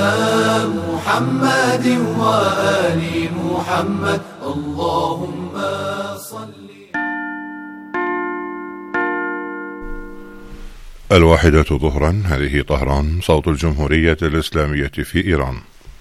محمد وآل محمد اللهم صل. 1:00 ظهرا. هذه طهران، صوت الجمهورية الإسلامية في إيران.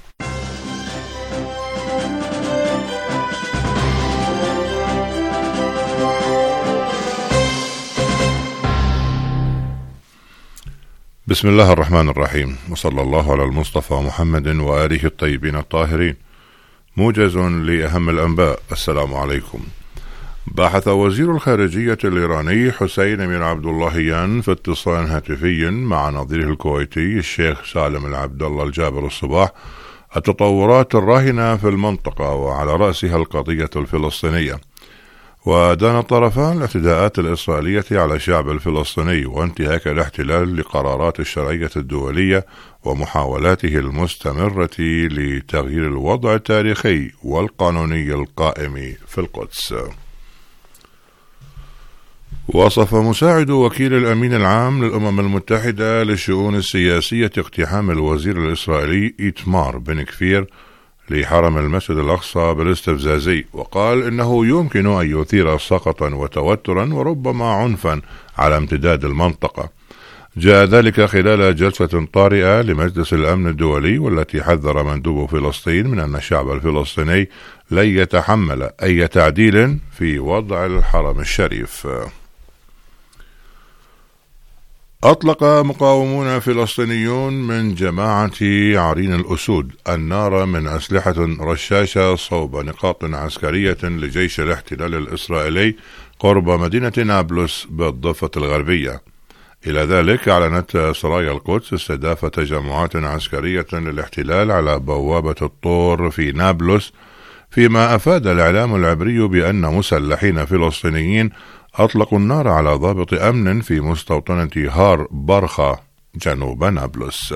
بسم الله الرحمن الرحيم، وصلى الله على المصطفى محمد وآله الطيبين الطاهرين. موجز لأهم الأنباء. السلام عليكم. بحث وزير الخارجية الإيراني حسين بن عبد اللهيان في اتصال هاتفي مع نظيره الكويتي الشيخ سالم العبد الله الجابر الصباح التطورات الراهنة في المنطقة، وعلى رأسها القضية الفلسطينية. ودان الطرفان الاعتداءات الإسرائيلية على الشعب الفلسطيني وانتهاك الاحتلال لقرارات الشرعية الدولية ومحاولاته المستمرة لتغيير الوضع التاريخي والقانوني القائم في القدس. وصف مساعد وكيل الأمين العام للأمم المتحدة للشؤون السياسية اقتحام الوزير الإسرائيلي إيتمار بن كفير لحرم المسجد الأقصى بالاستفزازي، وقال إنه يمكن أن يثير سقطا وتوترا وربما عنفا على امتداد المنطقة. جاء ذلك خلال جلسة طارئة لمجلس الأمن الدولي، والتي حذر مندوب فلسطين من أن الشعب الفلسطيني لن يتحمل أي تعديل في وضع الحرم الشريف. أطلق مقاومون فلسطينيون من جماعة عرين الأسود النار من أسلحة رشاشة صوب نقاط عسكرية لجيش الاحتلال الإسرائيلي قرب مدينة نابلس بالضفة الغربية. إلى ذلك أعلنت سرايا القدس استهداف تجمعات عسكرية للاحتلال على بوابة الطور في نابلس، فيما أفاد الإعلام العبري بأن مسلحين فلسطينيين أطلقوا النار على ضابط أمن في مستوطنة هار برخة جنوب نابلس.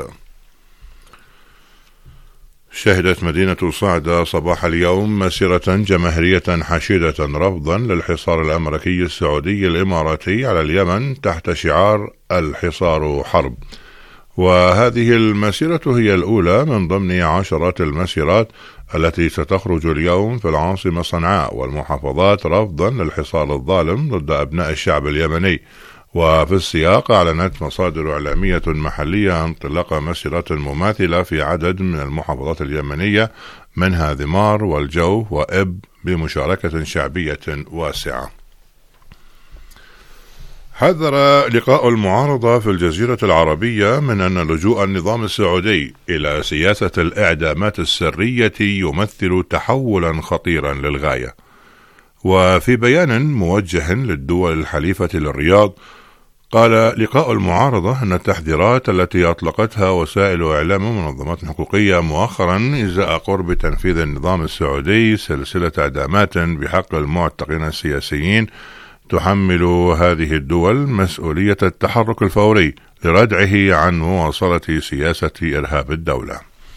شهدت مدينة صعدة صباح اليوم مسيرة جماهيرية حشيدة رفضا للحصار الأمريكي السعودي الإماراتي على اليمن تحت شعار الحصار حرب. وهذه المسيرة هي الأولى من ضمن عشرات المسيرات التي ستخرج اليوم في العاصمة صنعاء والمحافظات رفضا للحصار الظالم ضد أبناء الشعب اليمني. وفي السياق أعلنت مصادر إعلامية محلية انطلاق مسيرات مماثلة في عدد من المحافظات اليمنية منها ذمار والجوف وإب بمشاركة شعبية واسعة. حذر لقاء المعارضة في الجزيرة العربية من أن لجوء النظام السعودي إلى سياسة الإعدامات السرية يمثل تحولا خطيرا للغاية. وفي بيان موجه للدول الحليفة للرياض، قال لقاء المعارضة أن التحذيرات التي أطلقتها وسائل إعلام ومنظمات حقوقية مؤخرا إزاء قرب تنفيذ النظام السعودي سلسلة إعدامات بحق المعتقلين السياسيين تحمل هذه الدول مسؤولية التحرك الفوري لردعه عن مواصلة سياسة إرهاب الدولة.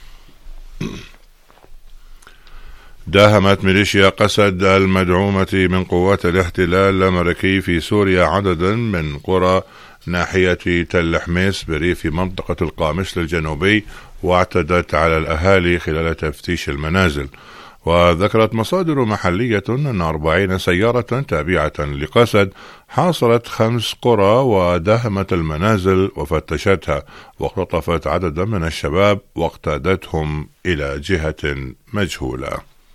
داهمت ميليشيا قسد المدعومة من قوات الاحتلال الأمريكي في سوريا عددا من قرى ناحية تل حميس بريف منطقة القامشل الجنوبي، واعتدت على الأهالي خلال تفتيش المنازل. وذكرت مصادر محلية أن 40 سيارة تابعة لقسد حاصرت 5 قرى وداهمت المنازل وفتشتها، واختطفت عددا من الشباب واقتادتهم إلى جهة مجهولة.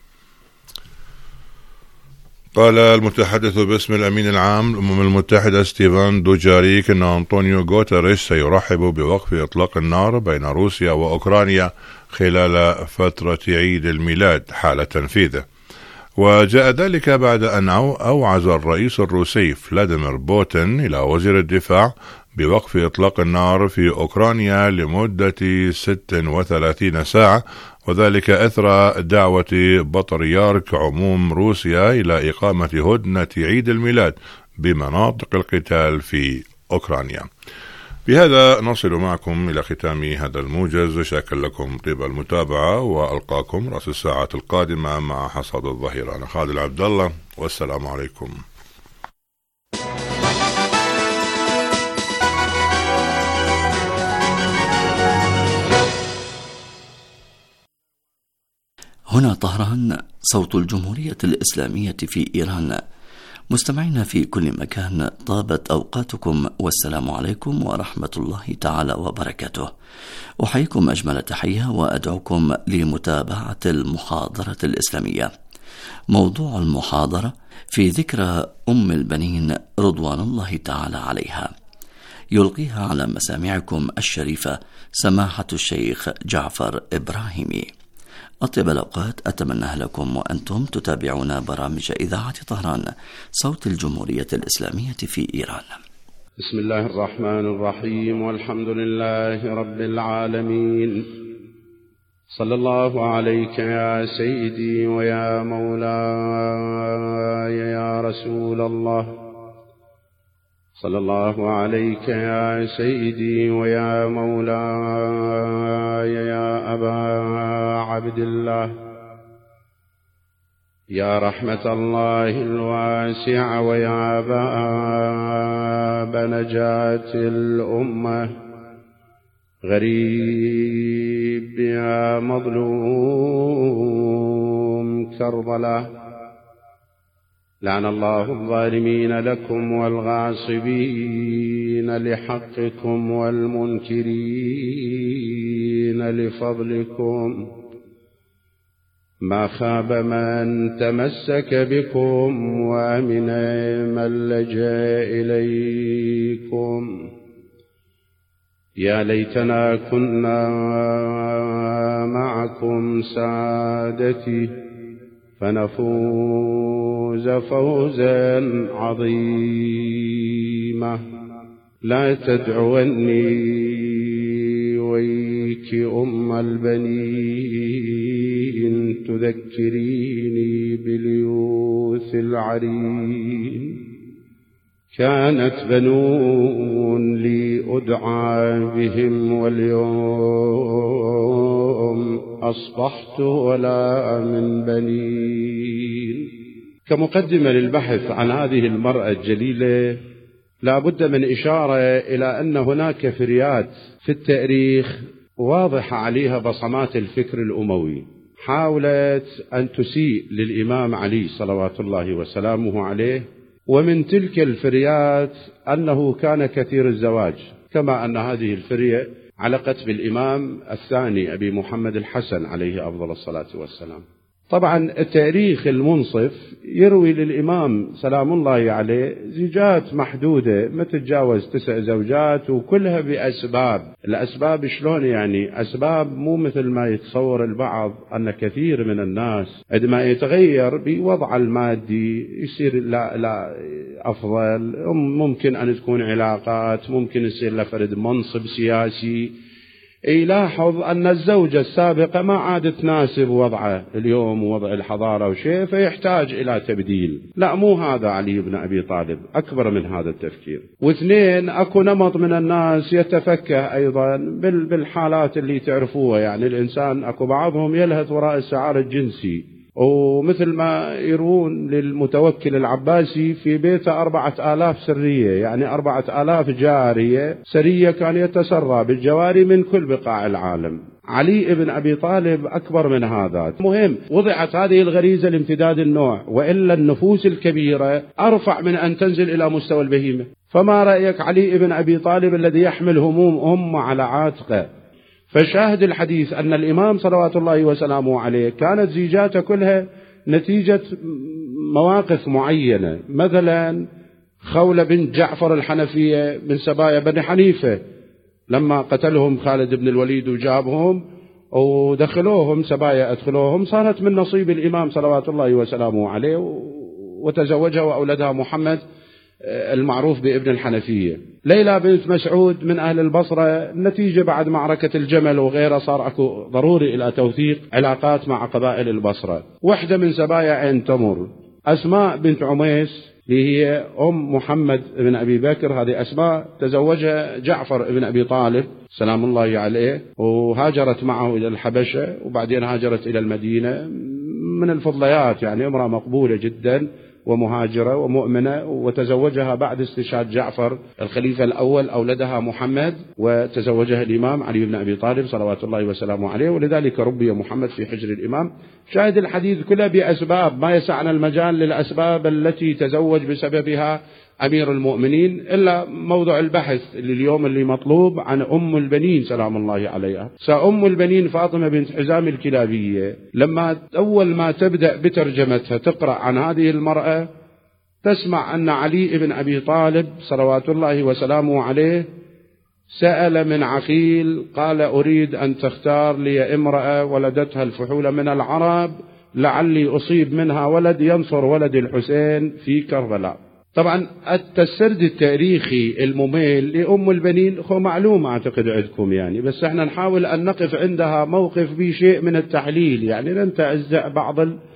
قال المتحدث باسم الأمين العام للأمم المتحدة ستيفان دوجاريك أن أنطونيو غوتيريش سيرحب بوقف إطلاق النار بين روسيا وأوكرانيا خلال فترة عيد الميلاد حال تنفيذه. وجاء ذلك بعد أن أوعز الرئيس الروسي فلاديمير بوتين إلى وزير الدفاع بوقف إطلاق النار في أوكرانيا لمدة 36 ساعة، وذلك أثر دعوة بطريرك عموم روسيا إلى إقامة هدنة عيد الميلاد بمناطق القتال في أوكرانيا. بهذا نصل معكم إلى ختام هذا الموجز. شاكر لكم طيب المتابعة، وألقاكم رأس الساعات القادمة مع حصاد الظهيرة. أنا خالد عبد الله، والسلام عليكم. هنا طهران، صوت الجمهورية الإسلامية في إيران. مستمعين في كل مكان، طابت أوقاتكم، والسلام عليكم ورحمة الله تعالى وبركاته. أحييكم أجمل تحية وأدعوكم لمتابعة المحاضرة الإسلامية. موضوع المحاضرة في ذكرى أم البنين رضوان الله تعالى عليها، يلقيها على مسامعكم الشريفة سماحة الشيخ جعفر إبراهيمي. أطيب الأوقات أتمنى لكم وأنتم تتابعون برامج إذاعة طهران، صوت الجمهورية الإسلامية في إيران. بسم الله الرحمن الرحيم، والحمد لله رب العالمين. صلى الله عليك يا سيدي ويا مولاي يا رسول الله. صلى الله عليك يا سيدي ويا مولاي يا أبا عبد الله. يا رحمة الله الواسعة ويا باب نجاة الأمة، غريب يا مظلوم كربلاء. لعن الله الظالمين لكم والغاصبين لحقكم والمنكرين لفضلكم. ما خاب من تمسك بكم وأمن من لجأ إليكم. يا ليتنا كنا معكم سادتي فنفوز فوزا عظيما. لا تدعوني ويك أم البنين، تذكريني باليوث العرين. كانت بنون لي أدعى بهم، واليوم أصبحت ولا من بنين. كمقدمة للبحث عن هذه المرأة الجليلة، لا بد من إشارة إلى أن هناك فريات في التاريخ واضحة عليها بصمات الفكر الأموي، حاولت أن تسيء للإمام علي صلوات الله وسلامه عليه. ومن تلك الفريات أنه كان كثير الزواج، كما أن هذه الفرية علقت بالإمام الثاني أبي محمد الحسن عليه أفضل الصلاة والسلام. طبعا التاريخ المنصف يروي للإمام سلام الله عليه زيجات محدودة، ما تتجاوز 9 زوجات، وكلها بأسباب. الأسباب شلون يعني؟ أسباب مو مثل ما يتصور البعض أن كثير من الناس عندما يتغير بوضع المادي يصير لا أفضل، ممكن أن تكون علاقات، ممكن يصير لفرد منصب سياسي، يلاحظ أن الزوجة السابقة ما عاد تناسب وضعه اليوم ووضع الحضارة وشيء، فيحتاج إلى تبديل. لا، مو هذا علي بن أبي طالب، أكبر من هذا التفكير. واثنين، أكو نمط من الناس يتفكه أيضا بالحالات اللي تعرفوها، يعني الإنسان أكو بعضهم يلهث وراء السعار الجنسي، ومثل ما يروون للمتوكل العباسي في بيته 4000 سرية، يعني 4000 جارية سرية كان يتسرى بالجواري من كل بقاع العالم. علي بن أبي طالب أكبر من هذا. مهم وضعت هذه الغريزة لامتداد النوع، وإلا النفوس الكبيرة أرفع من أن تنزل إلى مستوى البهيمة. فما رأيك علي بن أبي طالب الذي يحمل هموم أمة على عاتقه؟ فشاهد الحديث أن الإمام صلوات الله وسلامه عليه كانت زيجاته كلها نتيجة مواقف معينة. مثلا خولة بنت جعفر الحنفية من سبايا بني حنيفة، لما قتلهم خالد بن الوليد وجابهم ودخلوهم سبايا أدخلوهم، صارت من نصيب الإمام صلوات الله وسلامه عليه، وتزوجها وأولدها محمد المعروف بابن الحنفية. ليلى بنت مسعود من أهل البصرة، نتيجة بعد معركة الجمل وغيرها صار أكو ضروري إلى توثيق علاقات مع قبائل البصرة. وحدة من سبايا عين تمر، أسماء بنت عميس اللي هي أم محمد بن أبي بكر، هذه أسماء تزوجها جعفر بن أبي طالب سلام الله عليه، وهاجرت معه إلى الحبشة، وبعدين هاجرت إلى المدينة. من الفضليات، يعني امرأة مقبولة جدا، ومهاجرة ومؤمنة، وتزوجها بعد استشهاد جعفر الخليفة الأول أولدها محمد، وتزوجها الإمام علي بن أبي طالب صلوات الله وسلامه عليه، ولذلك ربي محمد في حجر الإمام. شاهد الحديث كله بأسباب، ما يسعنا المجال للأسباب التي تزوج بسببها أمير المؤمنين، إلا موضوع البحث اللي اليوم اللي مطلوب عن أم البنين سلام الله عليها. سأم البنين فاطمة بنت حزام الكلابية، لما أول ما تبدأ بترجمتها تقرأ عن هذه المرأة تسمع أن علي بن أبي طالب صلوات الله وسلامه عليه سأل من عقيل قال أريد أن تختار لي امرأة ولدتها الفحول من العرب لعلي أصيب منها ولد ينصر ولد الحسين في كربلاء. طبعا السرد التاريخي المميل لأم البنين هو معلوم أعتقد عندكم يعني، بس احنا نحاول أن نقف عندها موقف بشيء من التحليل، يعني ننتزع بعض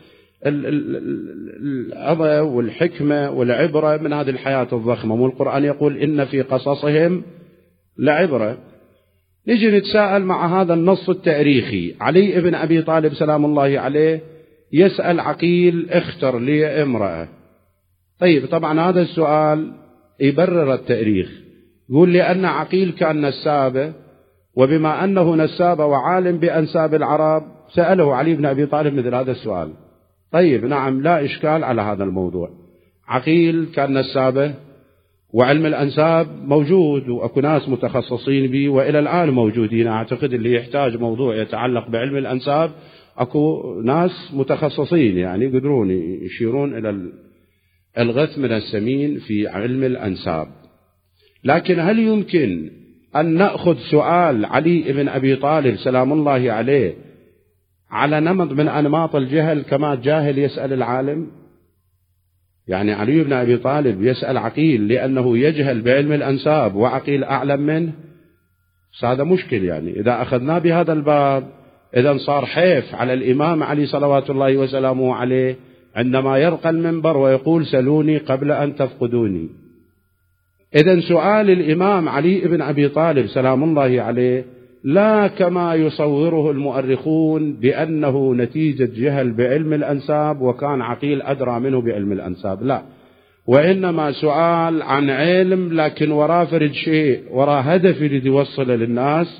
العظة والحكمة والعبرة من هذه الحياة الضخمة. والقرآن يقول إن في قصصهم لعبرة. نجي نتساءل مع هذا النص التاريخي. علي بن أبي طالب سلام الله عليه يسأل عقيل اختر لي امرأة. طيب طبعا هذا السؤال يبرر التاريخ، يقول لأن عقيل كان نسابة، وبما أنه نسابة وعالم بأنساب العرب سأله علي بن أبي طالب مثل هذا السؤال. طيب نعم، لا إشكال على هذا الموضوع. عقيل كان نسابة وعلم الأنساب موجود وأكو ناس متخصصين به وإلى الآن موجودين. أعتقد اللي يحتاج موضوع يتعلق بعلم الأنساب أكو ناس متخصصين يعني يقدرون يشيرون إلى الغث من السمين في علم الأنساب. لكن هل يمكن أن نأخذ سؤال علي بن أبي طالب سلام الله عليه على نمط من أنماط الجهل كما جاهل يسأل العالم؟ يعني علي بن أبي طالب يسأل عقيل لأنه يجهل بعلم الأنساب وعقيل أعلم منه؟ هذا مشكل يعني. إذا أخذنا بهذا الباب إذن صار حيف على الإمام علي صلوات الله وسلامه عليه عندما يرقى المنبر ويقول سلوني قبل أن تفقدوني. إذن سؤال الإمام علي بن أبي طالب سلام الله عليه لا كما يصوره المؤرخون بأنه نتيجة جهل بعلم الأنساب وكان عقيل أدرى منه بعلم الأنساب، لا، وإنما سؤال عن علم لكن وراه فرد شيء، وراه هدف يريد يوصله للناس.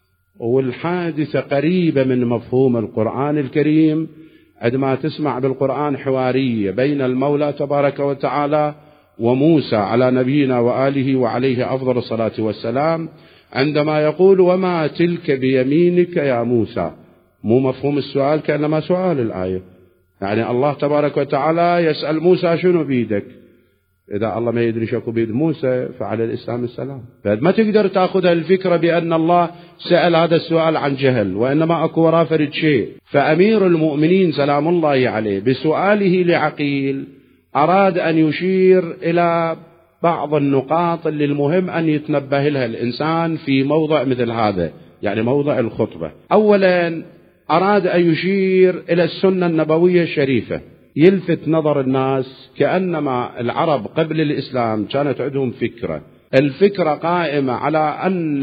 والحادثة قريبة من مفهوم القرآن الكريم عندما تسمع بالقرآن حوارية بين المولى تبارك وتعالى وموسى على نبينا وآله وعليه أفضل الصلاة والسلام، عندما يقول وما تلك بيمينك يا موسى، مو مفهوم السؤال كأنما سؤال الآية، يعني الله تبارك وتعالى يسأل موسى شنو بيدك؟ إذا الله ما يدري شكو بيد موسى فعلى الإسلام السلام. فما تقدر تأخذها الفكرة بأن الله سأل هذا السؤال عن جهل، وإنما أكو وراء فرد شيء. فأمير المؤمنين سلام الله عليه بسؤاله لعقيل أراد أن يشير إلى بعض النقاط اللي المهم أن يتنبه لها الإنسان في موضع مثل هذا، يعني موضع الخطبة. أولا أراد أن يشير إلى السنة النبوية الشريفة، يلفت نظر الناس كأنما العرب قبل الإسلام كانت عندهم فكرة، الفكرة قائمة على أن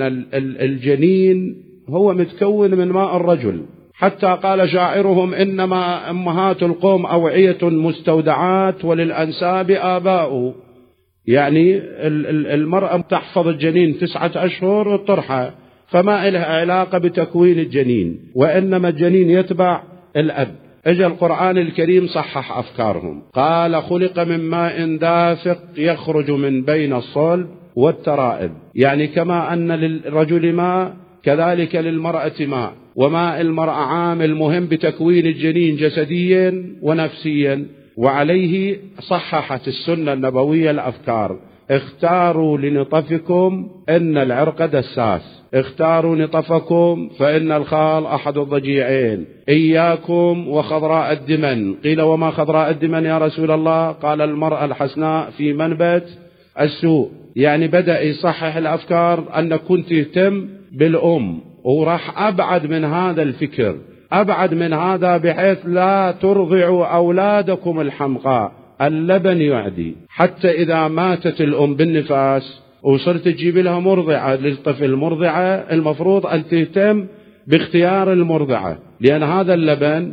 الجنين هو متكون من ماء الرجل، حتى قال شاعرهم إنما أمهات القوم أوعية مستودعات وللأنساب آباء، يعني المرأة تحفظ الجنين 9 أشهر وتطرحه، فما لها علاقة بتكوين الجنين، وإنما الجنين يتبع الأب. اجى القرآن الكريم صحح أفكارهم، قال خلق من ماء دافق يخرج من بين الصلب والترائب، يعني كما أن للرجل ماء كذلك للمرأة ماء، وماء المرأة عامل مهم بتكوين الجنين جسديا ونفسيا. وعليه صححت السنة النبوية الأفكار. اختاروا لنطفكم إن العرق دساس، اختاروا نطفكم فإن الخال أحد الضجيعين، إياكم وخضراء الدمن. قيل وما خضراء الدمن يا رسول الله؟ قال المرأة الحسناء في منبت السوء. يعني بدأ يصحح الأفكار أن كنت تهتم بالأم، وراح أبعد من هذا الفكر، أبعد من هذا بحيث لا ترضعوا أولادكم الحمقاء، اللبن يعدي، حتى إذا ماتت الأم بالنفاس وصرت تجيب لها مرضعة للطفل مرضعة، المفروض أن تهتم باختيار المرضعة، لأن هذا اللبن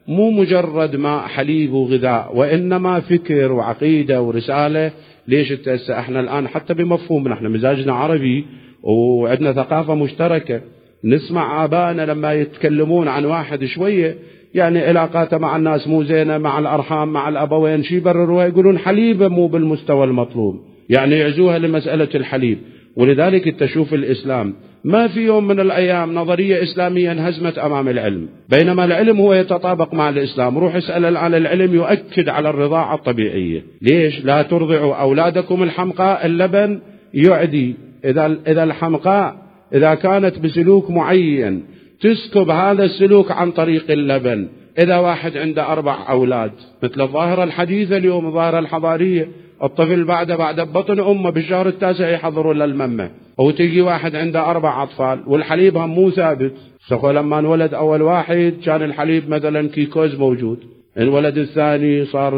مو مجرد ماء حليب وغذاء، وإنما فكر وعقيدة ورسالة. ليش احنا الآن حتى بمفهوم احنا مزاجنا عربي وعندنا ثقافة مشتركة، نسمع آبائنا لما يتكلمون عن واحد شوية يعني علاقاته مع الناس مو زينة، مع الأرحام مع الأبوين، شي يبرروها يقولون حليبة مو بالمستوى المطلوب، يعني يعزوها لمسألة الحليب. ولذلك تشوف الإسلام ما في يوم من الأيام نظرية إسلامية انهزمت أمام العلم، بينما العلم هو يتطابق مع الإسلام. روح اسأل على العلم يؤكد على الرضاعة الطبيعية. ليش؟ لا ترضعوا أولادكم الحمقاء، اللبن يعدي. إذا الحمقاء إذا كانت بسلوك معين تسكب هذا السلوك عن طريق اللبن. إذا واحد عنده 4 أولاد مثل الظاهرة الحديثة اليوم، الظاهرة الحضارية، الطفل بعد بطن أمه بالشهر التاسع يحضروا للممة، أو تيجي واحد عنده 4 أطفال والحليب هم مو ثابت. لما انولد أول واحد كان الحليب مثلا كيكوز موجود، الولد الثاني صار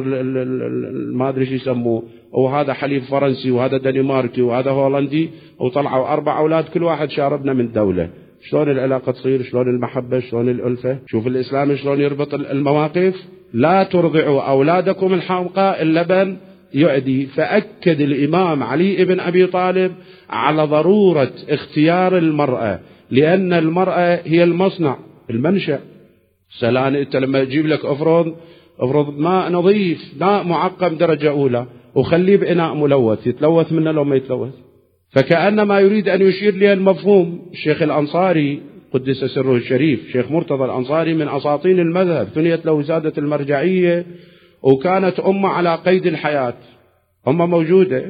ما أدري شو يسموه، وهذا حليب فرنسي وهذا دنماركي وهذا هولندي، وطلعوا 4 أولاد كل واحد شاربنا من دولة. شلون العلاقة تصير؟ شلون المحبة؟ شلون الألفة؟ شوف الإسلام شلون يربط المواقف. لا ترضعوا أولادكم الحمقاء، اللبن يعدي. فأكد الإمام علي بن أبي طالب على ضرورة اختيار المرأة، لأن المرأة هي المصنع المنشأ. سلام أنت لما يجيب لك افرض ماء نظيف، ماء معقم درجة أولى، وخليه بإناء ملوث، يتلوث منه لو ما يتلوث. فكأنما يريد أن يشير لي المفهوم. الشيخ الأنصاري قدس سره الشريف، شيخ مرتضى الأنصاري من أساطين المذهب، ثنيت له وسادة المرجعية، وكانت أمة على قيد الحياة، أمة موجودة،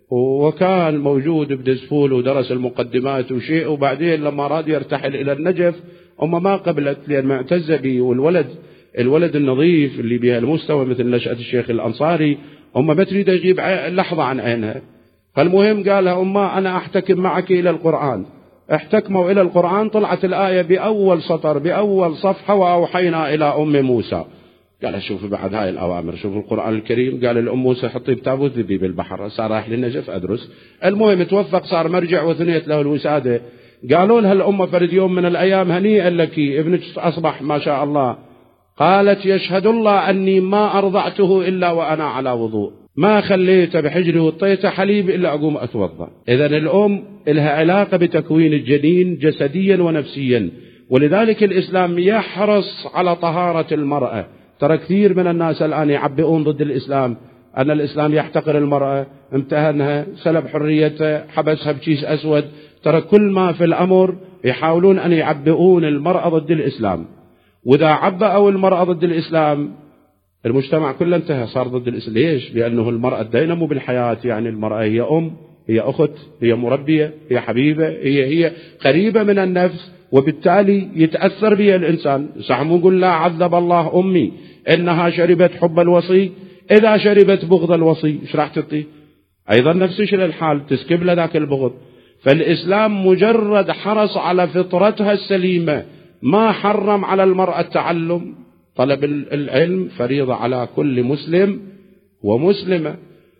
وكان موجود بدسفول ودرس المقدمات وشيء، وبعدين لما أراد يرتحل إلى النجف أمة ما قبلت، لأن معتزة به. والولد النظيف اللي بها المستوى مثل نشأة الشيخ الأنصاري أمة ما تريد يجيب لحظة عن عينها. فالمهم قالها أمة أنا أحتكم معك إلى القرآن. احتكموا إلى القرآن، طلعت الآية بأول سطر بأول صفحة: وأوحينا إلى أم موسى. قال شوف بعد هاي الأوامر، شوف القرآن الكريم قال الأم موسى حطي بتابوت ذبي بالبحر، صار رايح للنجف أدرس. المهم توفق، صار مرجع وثنيت له الوسادة. قالوا لها الأمة فرد يوم من الأيام: هنيئا لك ابنك أصبح ما شاء الله. قالت: يشهد الله أني ما أرضعته إلا وأنا على وضوء، ما خليته بحجري وطيته حليب إلا أقوم أتوضأ. إذن الأم لها علاقة بتكوين الجنين جسديا ونفسيا، ولذلك الإسلام يحرص على طهارة المرأة. ترى كثير من الناس الآن يعبئون ضد الإسلام، أن الإسلام يحتقر المرأة، امتهنها، سلب حريتها، حبسها بكيس أسود. ترى كل ما في الأمر يحاولون أن يعبئون المرأة ضد الإسلام، وإذا عبأوا المرأة ضد الإسلام المجتمع كله انتهى، صار ضد الإسلام. ليش؟ لأنه المرأة الدينامو بالحياة، يعني المرأة هي أم، هي أخت، هي مربية، هي حبيبة، هي قريبة من النفس، وبالتالي يتأثر بها الإنسان. صح مو نقول لا عذب الله أمي إنها شربت حب الوصي، إذا شربت بغض الوصي إيش راح تعطي؟ أيضا نفس الشيء الحال، تسكب له ذاك البغض. فالإسلام مجرد حرص على فطرتها السليمة، ما حرم على المرأة التعلم. طلب العلم فريضة على كل مسلم ومسلمة،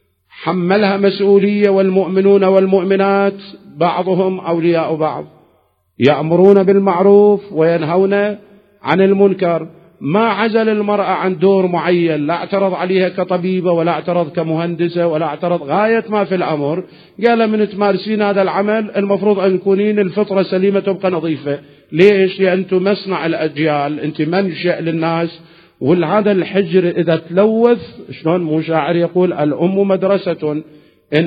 حملها مسؤولية. والمؤمنون والمؤمنات بعضهم أولياء بعض، يأمرون بالمعروف وينهون عن المنكر. ما عزل المرأة عن دور معين، لا اعترض عليها كطبيبة ولا اعترض كمهندسة ولا اعترض. غاية ما في الأمر قال من تمارسين هذا العمل المفروض أن تكونين الفطرة سليمة تبقى نظيفة. ليش؟ لأن أنتم مصنع الأجيال، أنت منشأ للناس. وهذا الحجر إذا تلوث، شلون مو شاعر يقول: الأم مدرسة إن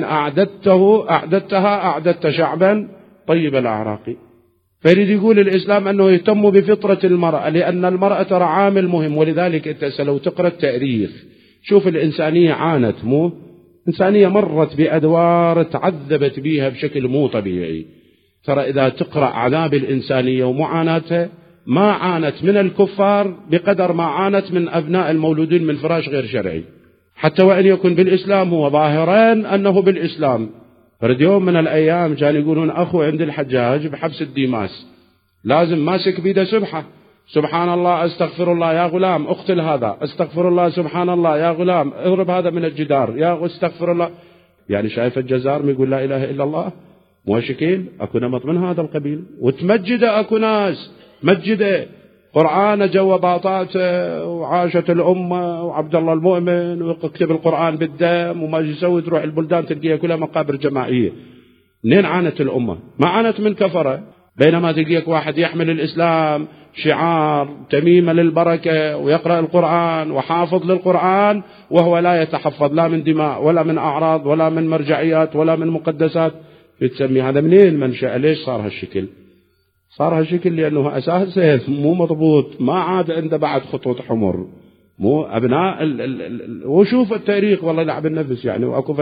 أعددتها أعددت شعبا طيب الأعراق. فيريد يقول الإسلام أنه يهتم بفطرة المرأة، لأن المرأة ترى عامل مهم. ولذلك أنت لو تقرأ التاريخ شوف الإنسانية عانت، مو إنسانية مرت بأدوار تعذبت بها بشكل مو طبيعي. ترى إذا تقرأ عذاب الإنسانية ومعاناتها، ما عانت من الكفار بقدر ما عانت من أبناء المولودين من فراش غير شرعي، حتى وإن يكن بالإسلام هو ظاهران أنه بالإسلام. فرد يوم من الأيام كانوا يقولون أخو عند الحجاج بحبس الديماس لازم ماسك بيده سبحة، سبحان الله استغفر الله يا غلام اقتل هذا، استغفر الله سبحان الله يا غلام اضرب هذا من الجدار يا استغفر الله. يعني شايف الجزار يقول لا إله إلا الله، مو شكيل أكو نمط من هذا القبيل. وتمجد أكو ناس مجده قرآن جو باطاته وعاشت الأمة وعبد الله المؤمن ويكتب القرآن بالدم وما يسوي، تروح البلدان تلقيها كلها مقابر جماعية. منين عانت الأمة؟ ما عانت من كفرة. بينما تلقيك واحد يحمل الإسلام شعار تميمة للبركة ويقرأ القرآن وحافظ للقرآن وهو لا يتحفظ لا من دماء ولا من أعراض ولا من مرجعيات ولا من مقدسات. بتسمي هذا منين منشأ؟ ليش صار هالشكل؟ صار هالشكل لأنه أساسه مو مضبوط، ما عاد عنده بعد خطوط حمر، مو أبناء وشوف التاريخ والله لعب النفس يعني. وأكو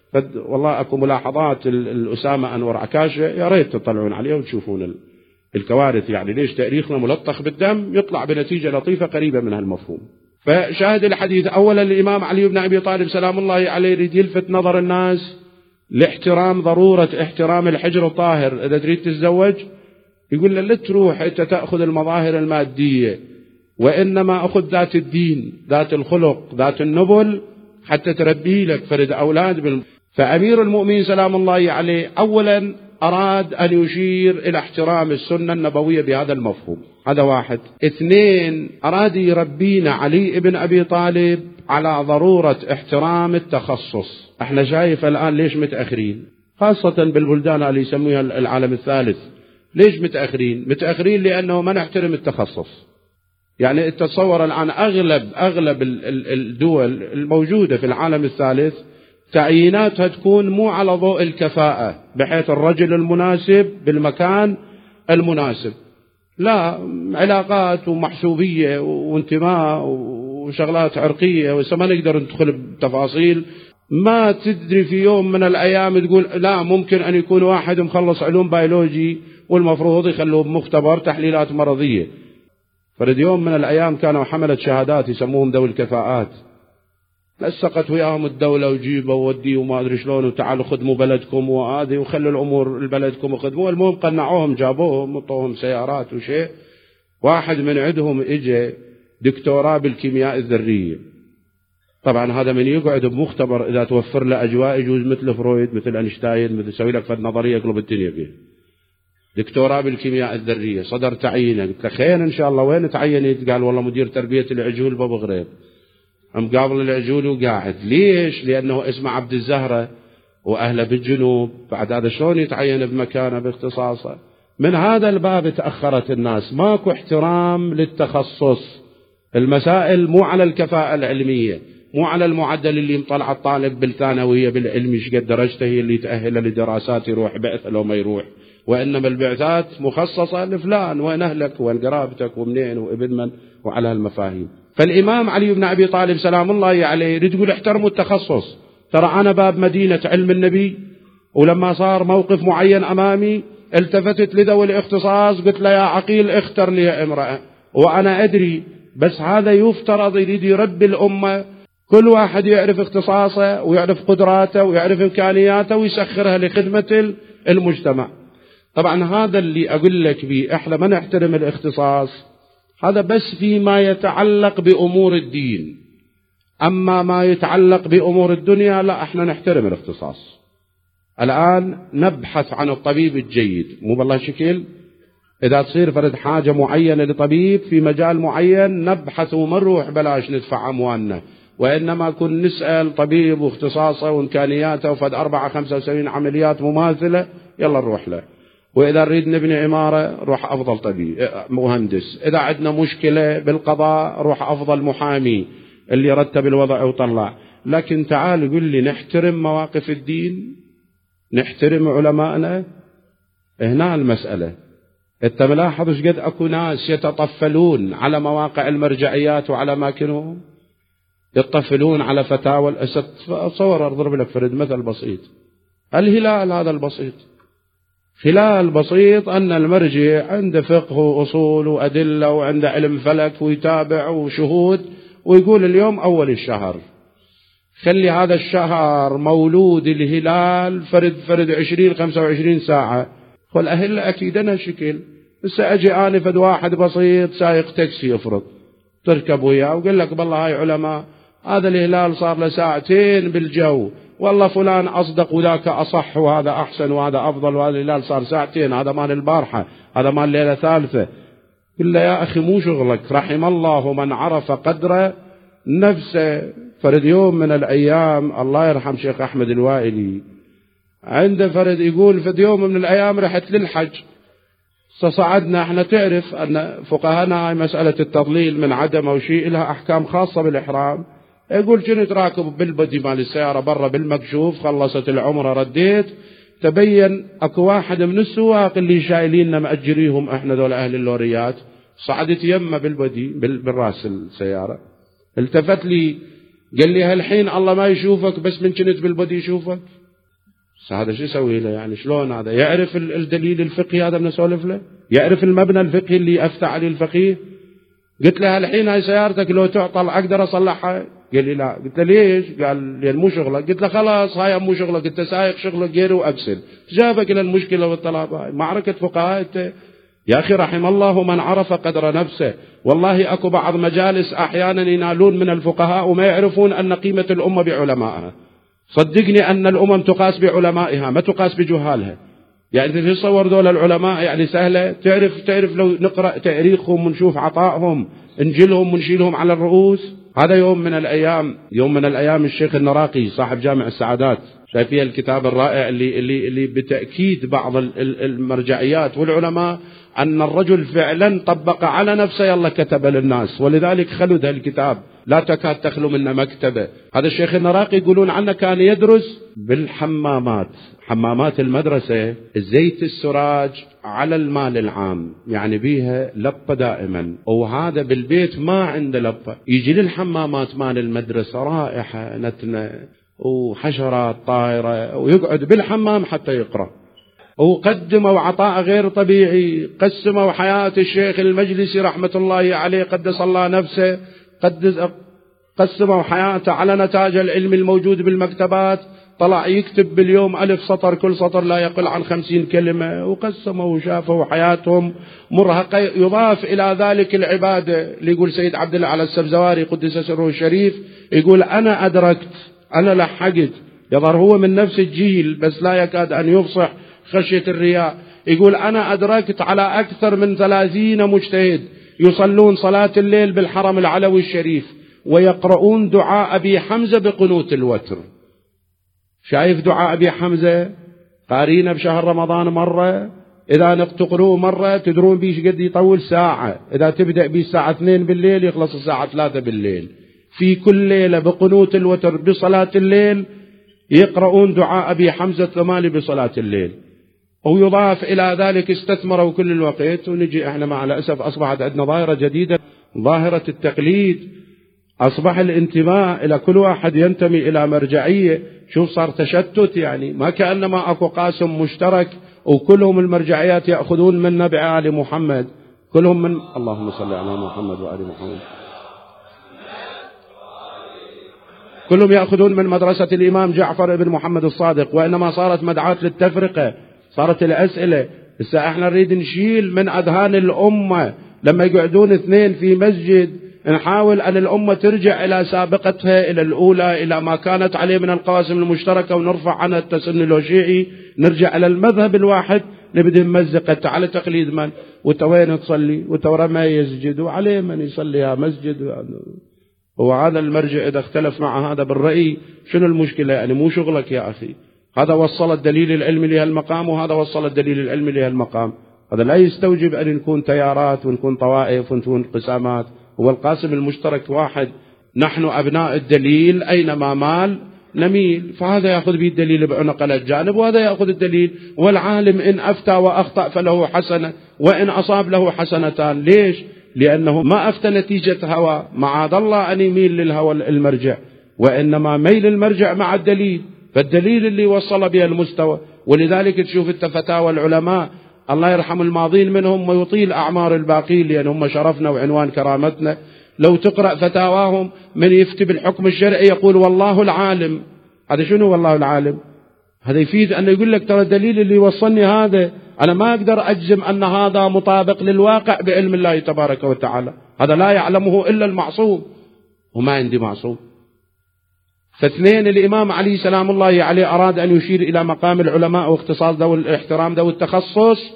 والله أكو ملاحظات الأسامة أنور عكاشة يا ريت تطلعون عليها وتشوفون الكوارث. يعني ليش تاريخنا ملطخ بالدم؟ يطلع بنتيجة لطيفة قريبة من هالمفهوم. فشاهد الحديث أولا الإمام علي بن أبي طالب سلام الله عليه يريد يلفت نظر الناس لاحترام ضرورة احترام الحجر الطاهر. إذا تريد تتزوج يقول له لا تروح أنت تأخذ المظاهر المادية، وإنما أخذ ذات الدين ذات الخلق ذات النبل حتى تربي لك فرد أولاد فأمير المؤمنين سلام الله عليه أولا أراد أن يشير إلى احترام السنة النبوية بهذا المفهوم. هذا واحد. اثنين، أراد يربينا علي بن أبي طالب على ضرورة احترام التخصص. احنا شايف الآن ليش متأخرين، خاصة بالبلدان اللي يسموها العالم الثالث. ليش متأخرين؟ متأخرين لأنه ما نحترم التخصص. يعني تتصور الآن أغلب الدول الموجودة في العالم الثالث تعييناتها تكون مو على ضوء الكفاءة بحيث الرجل المناسب بالمكان المناسب، لا، علاقات ومحسوبية وانتماء وشغلات عرقية، وما نقدر ندخل بتفاصيل. ما تدري في يوم من الأيام تقول لا ممكن أن يكون واحد مخلص علوم بيولوجي والمفروض يخلوه بمختبر تحليلات مرضية، فرد يوم من الأيام كانوا حملة شهادات يسموهم ذوي الكفاءات، لسقت وياهم الدولة وجيبوا وودي وما أدري شلون وتعالوا خدموا بلدكم وهذه وخلوا الأمور لبلدكم وخدموا. المهم قنعوهم جابوهم وطوهم سيارات وشيء. واحد من عندهم إجا دكتوراه بالكيمياء الذرية. طبعا هذا من يقعد بمختبر إذا توفر له أجواء يجوز مثل فرويد مثل أينشتاين مثل يسوي لك فد نظرية يقلب الدنيا فيها. دكتوراه بالكيمياء الذرية، صدر تعيينه. قلت له خير إن شاء الله، وين تعينت؟ قال والله مدير تربية العجول بابو غريب. مقابل العجول وقاعد. ليش؟ لأنه اسمه عبد الزهرة وأهله بالجنوب، بعد هذا شلون يتعين بمكانه باختصاصه؟ من هذا الباب تأخرت الناس، ماكو احترام للتخصص. المسائل مو على الكفاءة العلمية، مو على المعدل اللي مطلع الطالب بالثانوية بالعلم ايش قد درجته هي اللي تأهله لدراسات يروح بعثة لو ما يروح، وإنما البعثات مخصصة لفلان، وين أهلك وين قرابتك ومنين وابن من، وعلى هالمفاهيم. فالإمام علي بن أبي طالب سلام الله عليه يريد يقول احترموا التخصص. ترى أنا باب مدينة علم النبي، ولما صار موقف معين أمامي التفتت لذوي الاختصاص قلت له يا عقيل اختر لي امرأة، وأنا أدري بس هذا يفترض يريد يربي الأمة، كل واحد يعرف اختصاصه ويعرف قدراته ويعرف إمكانياته ويسخرها لخدمة المجتمع. طبعا هذا اللي أقول لك به، احنا ما نحترم الاختصاص، هذا بس فيما يتعلق بأمور الدين. أما ما يتعلق بأمور الدنيا لا، احنا نحترم الاختصاص. الآن نبحث عن الطبيب الجيد، مو بالله شكل إذا تصير فرد حاجة معينة لطبيب في مجال معين نبحث وما نروح بلاش ندفع أموالنا، وإنما كن نسأل طبيب واختصاصه وإمكانياته وفد 4-75 عمليات مماثلة يلا نروح له. وإذا نريد نبني عمارة روح أفضل طبيب مهندس، إذا عندنا مشكلة بالقضاء روح أفضل محامي اللي يرتب الوضع وطلع. لكن تعال يقول لي نحترم مواقف الدين، نحترم علماءنا. هنا المسألة. انت ملاحظ ايش قد اكو ناس يتطفلون على مواقع المرجعيات وعلى اماكنهم، يتطفلون على فتاوى الاسد. اتصور اضرب لك فرد مثل بسيط، الهلال هذا البسيط، خلال بسيط أن المرجع عنده فقه وأصول وأدلة وعنده علم فلك ويتابع وشهود، ويقول اليوم أول الشهر، خلي هذا الشهر مولود الهلال فرد 20-25 ساعة. قل أهل أكيد أنا شكل بس أجي أنا فد واحد بسيط سايق تاكسي يفرض تركب وياه وقال لك بالله هاي علماء هذا الهلال صار له ساعتين بالجو، والله فلان أصدق وذاك أصح وهذا أحسن وهذا أفضل، وهذا الهلال صار ساعتين، هذا مال البارحة، هذا مال ليلة ثالثة. قل له يا أخي مو شغلك، رحم الله من عرف قدر نفسه. فرد يوم من الأيام الله يرحم شيخ أحمد الوائلي عنده فرد يقول في يوم من الأيام رحت للحج، صعدنا احنا تعرف أن فقهانا مسألة التضليل من عدم أو شيء لها أحكام خاصة بالإحرام. يقول كنت راكب بالبدي مال السيارة برا بالمكشوف، خلصت العمرة رديت، تبين اكو واحد من السواق اللي شايليننا مأجريهم احنا ذول أهل اللوريات، صعدت يمه بالبدي بالراس السيارة، التفت لي قال لي هالحين الله ما يشوفك بس من كنت بالبدي يشوفك. هذا شو يسوي له يعني؟ شلون هذا يعرف الدليل الفقهي هذا بنسولف له؟ يعرف المبنى الفقهي اللي افتى عليه الفقيه؟ قلت له هالحين هاي سيارتك لو تعطل اقدر اصلحها؟ قال لي لا. قلت له ليش؟ قال لي مو شغلك. قلت له خلاص هاي مو شغلك، انت سايق شغلك غيري واكسل، جابك الى المشكله والطلب. هاي معركه فقهاء انت يا اخي. رحم الله من عرف قدر نفسه. والله اكو بعض مجالس احيانا ينالون من الفقهاء وما يعرفون ان قيمه الامه بعلمائها. صدقني ان الامم تقاس بعلمائها ما تقاس بجهالها. يعني تتصور دول العلماء يعني سهله؟ تعرف لو نقرا تاريخهم ونشوف عطائهم نجلهم ونشيلهم على الرؤوس. هذا يوم من الايام الشيخ النراقي صاحب جامع السعادات، شايفين الكتاب الرائع اللي بتاكيد بعض المرجعيات والعلماء ان الرجل فعلا طبق على نفسه يلا كتب للناس، ولذلك خلد الكتاب لا تكاد تخلو منه مكتبه. هذا الشيخ النراقي يقولون عنه كان يدرس بالحمامات، حمامات المدرسة، الزيت السراج على المال العام، يعني بيها لبة دائما، وهذا بالبيت ما عنده لبة، يجي للحمامات مال المدرسة رائحة نتنة وحشرات طائرة، ويقعد بالحمام حتى يقرأ. وقدموا عطاء غير طبيعي، قسموا حياة الشيخ المجلسي رحمة الله عليه قدس الله نفسه، قسموا حياته على نتاج العلم الموجود بالمكتبات، طلع يكتب باليوم 1000 سطر، كل سطر لا يقل عن 50 كلمة، وقسموا وشافوا حياتهم مرهقة. يضاف إلى ذلك العبادة اللي يقول سيد عبد الله على السبزواري قدس سره الشريف، يقول أنا أدركت، أنا لحقت، يظهر هو من نفس الجيل بس لا يكاد أن يفصح خشية الرياء. يقول أنا أدركت على أكثر من 30 مجتهد يصلون صلاة الليل بالحرم العلوي الشريف ويقرؤون دعاء أبي حمزة بقنوت الوتر. شايف دعاء أبي حمزة قارينا بشهر رمضان مرة، إذا تقرؤوا مرة تدرون بيش قد يطول ساعة، إذا تبدأ بيه الساعة 2 بالليل يخلص الساعة 3 بالليل. في كل ليلة بقنوت الوتر بصلاة الليل يقرؤون دعاء أبي حمزة الثمالي بصلاة الليل. ويضاف إلى ذلك استثمروا كل الوقت. ونجي احنا مع الأسف أصبحت عندنا ظاهرة جديدة، ظاهرة التقليد. أصبح الانتماء إلى كل واحد ينتمي إلى مرجعية. شوف صار تشتت، يعني ما كأنما أكو قاسم مشترك وكلهم المرجعيات يأخذون من نبع آل محمد، كلهم من اللهم صل على محمد وآل محمد، كلهم يأخذون من مدرسة الإمام جعفر بن محمد الصادق، وإنما صارت مدعاة للتفرقة، صارت الأسئلة. هسه احنا نريد نشيل من أذهان الأمة لما يقعدون 2 في مسجد، نحاول أن الأمة ترجع إلى سابقتها، إلى الأولى، إلى ما كانت عليه من القواسم المشتركة، ونرفع عنها التسنن الشيعي، نرجع إلى المذهب الواحد، نبدأ نمزق على تقليد من، وتوين تصلي وتورا ما يسجد وعليه من يصلي يا مسجد. وهذا المرجع إذا اختلف مع هذا بالرأي شنو المشكلة؟ يعني مو شغلك يا أخي. هذا وصل الدليل العلمي لهالمقام، وهذا وصل الدليل العلمي لهالمقام. هذا لا يستوجب أن نكون تيارات ونكون طوائف ونكون قسامات. هو القاسم المشترك واحد، نحن أبناء الدليل أينما مال نميل. فهذا يأخذ به الدليل بعنق الجانب، وهذا يأخذ الدليل. والعالم إن أفتى وأخطأ فله حسنة، وإن أصاب له حسنتان. ليش؟ لأنه ما أفتى نتيجة هوى، معاذ الله أن يميل للهوى المرجع، وإنما ميل المرجع مع الدليل، فالدليل اللي وصل به المستوى. ولذلك تشوف الفتاوى العلماء الله يرحم الماضين منهم ويطيل أعمار الباقين، لأنهم شرفنا وعنوان كرامتنا. لو تقرأ فتاواهم من يفتي بالحكم الشرعي يقول والله العالم. هذا شنو والله العالم؟ هذا يفيد أنه يقول لك ترى الدليل اللي وصلني هذا أنا ما أقدر أجزم أن هذا مطابق للواقع بعلم الله تبارك وتعالى. هذا لا يعلمه إلا المعصوم، وما عندي معصوم. فاثنين، الإمام علي سلام الله عليه أراد أن يشير إلى مقام العلماء واختصاص ذوي الاحترام ذوي التخصص،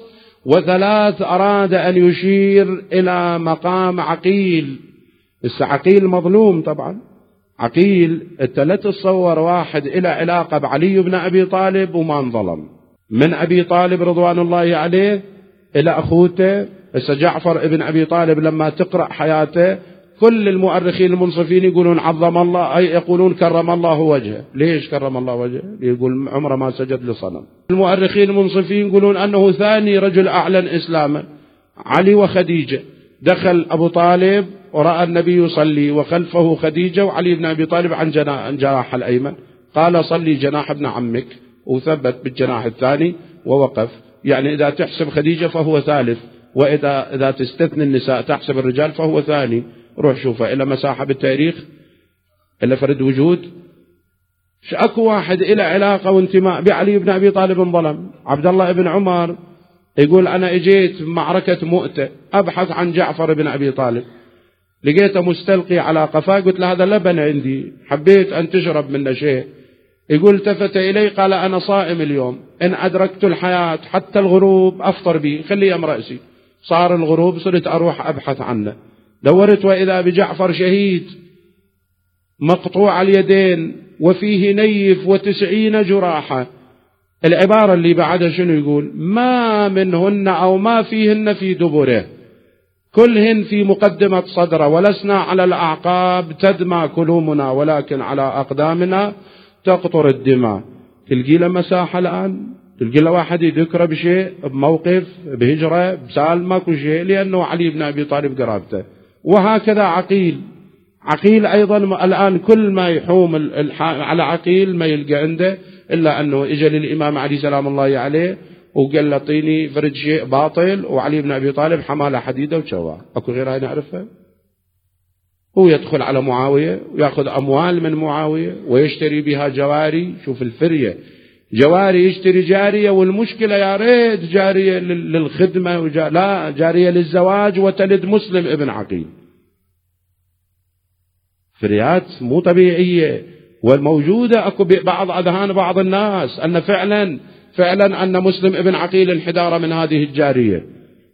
وثلاث أراد أن يشير إلى مقام عقيل. عقيل مظلوم طبعا. عقيل أنت لا تتصور واحد إلى علاقة بعلي بن أبي طالب وما انظلم، من أبي طالب رضوان الله عليه إلى أخوته. جعفر ابن أبي طالب لما تقرأ حياته كل المؤرخين المنصفين يقولون عظم الله، أي يقولون كرم الله وجهه. ليش كرم الله وجهه؟ يقول عمره ما سجد لصنم. المؤرخين المنصفين يقولون أنه ثاني رجل أعلن إسلاما، علي وخديجة. دخل أبو طالب ورأى النبي يصلي وخلفه خديجة وعلي بن أبي طالب عن جناح الأيمن، قال صلي جناح ابن عمك، وثبت بالجناح الثاني ووقف. يعني إذا تحسب خديجة فهو ثالث، وإذا تستثني النساء تحسب الرجال فهو ثاني. روح شوفه إلى مساحة بالتاريخ، إلى فرد وجود. أكو واحد إلى علاقة وانتماء بعلي بن أبي طالب انظلم. عبد الله بن عمر يقول أنا إجيت معركة مؤتة أبحث عن جعفر بن أبي طالب، لقيته مستلقي على قفاه، قلت له هذا لبن عندي، حبيت أن تشرب منه شيء. يقول التفت إلي قال أنا صائم اليوم، إن أدركت الحياة حتى الغروب أفطر به، خلي أم رأسي. صار الغروب صرت أروح أبحث عنه، دورت وإذا بجعفر شهيد مقطوع اليدين وفيه نيف 90 جراحة. العبارة اللي بعدها شنو يقول؟ ما منهن أو ما فيهن في دبره، كلهن في مقدمة صدره، ولسنا على الأعقاب تدمى كلومنا ولكن على أقدامنا تقطر الدماء. تلقي له مساحة الآن، تلقي له واحد يذكره بشيء، بموقف، بهجرة، بسالمة، كل شيء، لأنه علي بن أبي طالب قرابته. وهكذا عقيل. عقيل أيضا الآن كل ما يحوم على عقيل ما يلقى عنده، إلا أنه إجا للإمام علي سلام الله عليه وقال له طيني فرد شيء باطل، وعلي بن أبي طالب حماله حديدة وشواه. أكو غيرها نعرفها؟ هو يدخل على معاوية ويأخذ أموال من معاوية ويشتري بها جواري. شوف الفرية، جواري يشتري جارية، والمشكلة يا ريت جارية للخدمة لا، جارية للزواج وتلد مسلم ابن عقيل. فريات مو طبيعية والموجودة. أكو بعض أذهان بعض الناس أن فعلا أن مسلم ابن عقيل انحدار من هذه الجارية.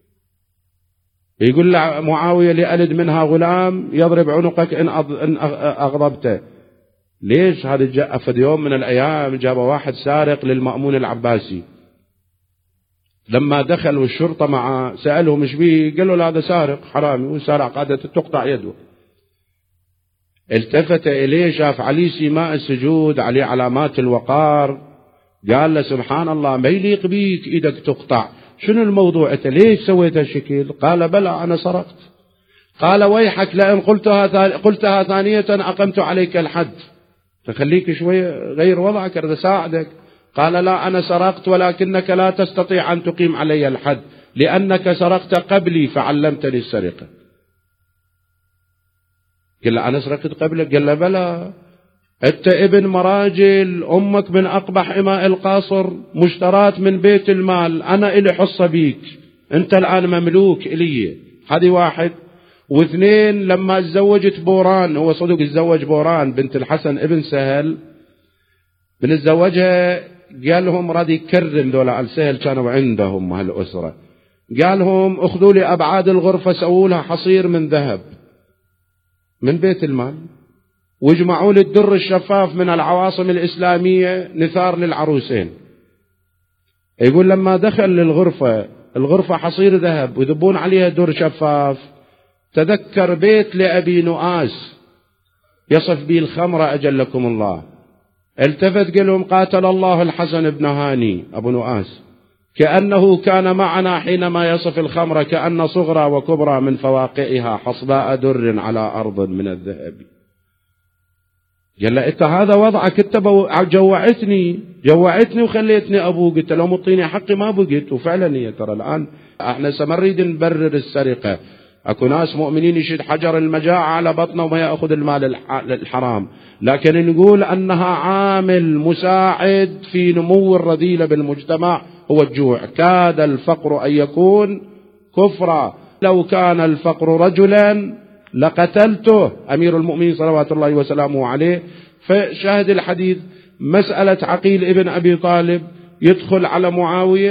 يقول معاوية لألد منها غلام يضرب عنقك إن أغضبته. ليش؟ هذا في يوم من الأيام جاب واحد سارق للمأمون العباسي، لما دخل والشرطة معه سأله مش بيه، قال له هذا سارق حرامي وسارق قادة تقطع يده. التفت إليه شاف عليه سيماء السجود، عليه علامات الوقار، قال له سبحان الله ما يليق بيك إيدك تقطع، شنو الموضوع أنت ليش سويت هالشكل؟ قال بلى أنا سرقت. قال ويحك لأن قلتها ثانية أقمت عليك الحد، فخليك شوية غير وضعك أريد أساعدك. قال لا أنا سرقت ولكنك لا تستطيع أن تقيم علي الحد لأنك سرقت قبلي فعلمتني السرقة. قال له أنا سرقت قبلك؟ قال له بلى، أنت ابن مراجل، أمك من أقبح إماء القاصر، مشترات من بيت المال، أنا إلي حصة بيك، أنت الآن مملوك إلي. هذه واحد. واثنين لما تزوجت بوران، هو صدق تزوج بوران بنت الحسن ابن سهل، من تزوجها قال لهم راد يكرم دولة السهل كانوا عندهم هالأسرة، قال لهم اخذوا لي أبعاد الغرفة سووا لها حصير من ذهب من بيت المال، واجمعوا لي الدر الشفاف من العواصم الإسلامية نثار للعروسين. يقول لما دخل للغرفة، الغرفة حصير ذهب ويذبون عليها در شفاف، تذكر بيت لأبي نؤاس يصف به الخمر أجلكم الله، التفت قال لهم قاتل الله الحسن بن هاني أبو نؤاس، كأنه كان معنا حينما يصف الخمر كأن صغرى وكبرى من فواقعها حصباء در على أرض من الذهب. قال له انت هذا وضعك، انت جوعتني وخليتني ابوق، قلت لو مطيني حقي ما بقيت. وفعلا هي ترى الان احنا سنريد نبرر السرقه، اكو ناس مؤمنين يشد حجر المجاعه على بطنه وما ياخذ المال الحرام، لكن نقول انها عامل مساعد في نمو الرذيله بالمجتمع هو الجوع. كاد الفقر ان يكون كفرا، لو كان الفقر رجلا لقتلته، أمير المؤمنين صلوات الله وسلامه عليه. فشاهد الحديث مسألة عقيل ابن أبي طالب يدخل على معاوية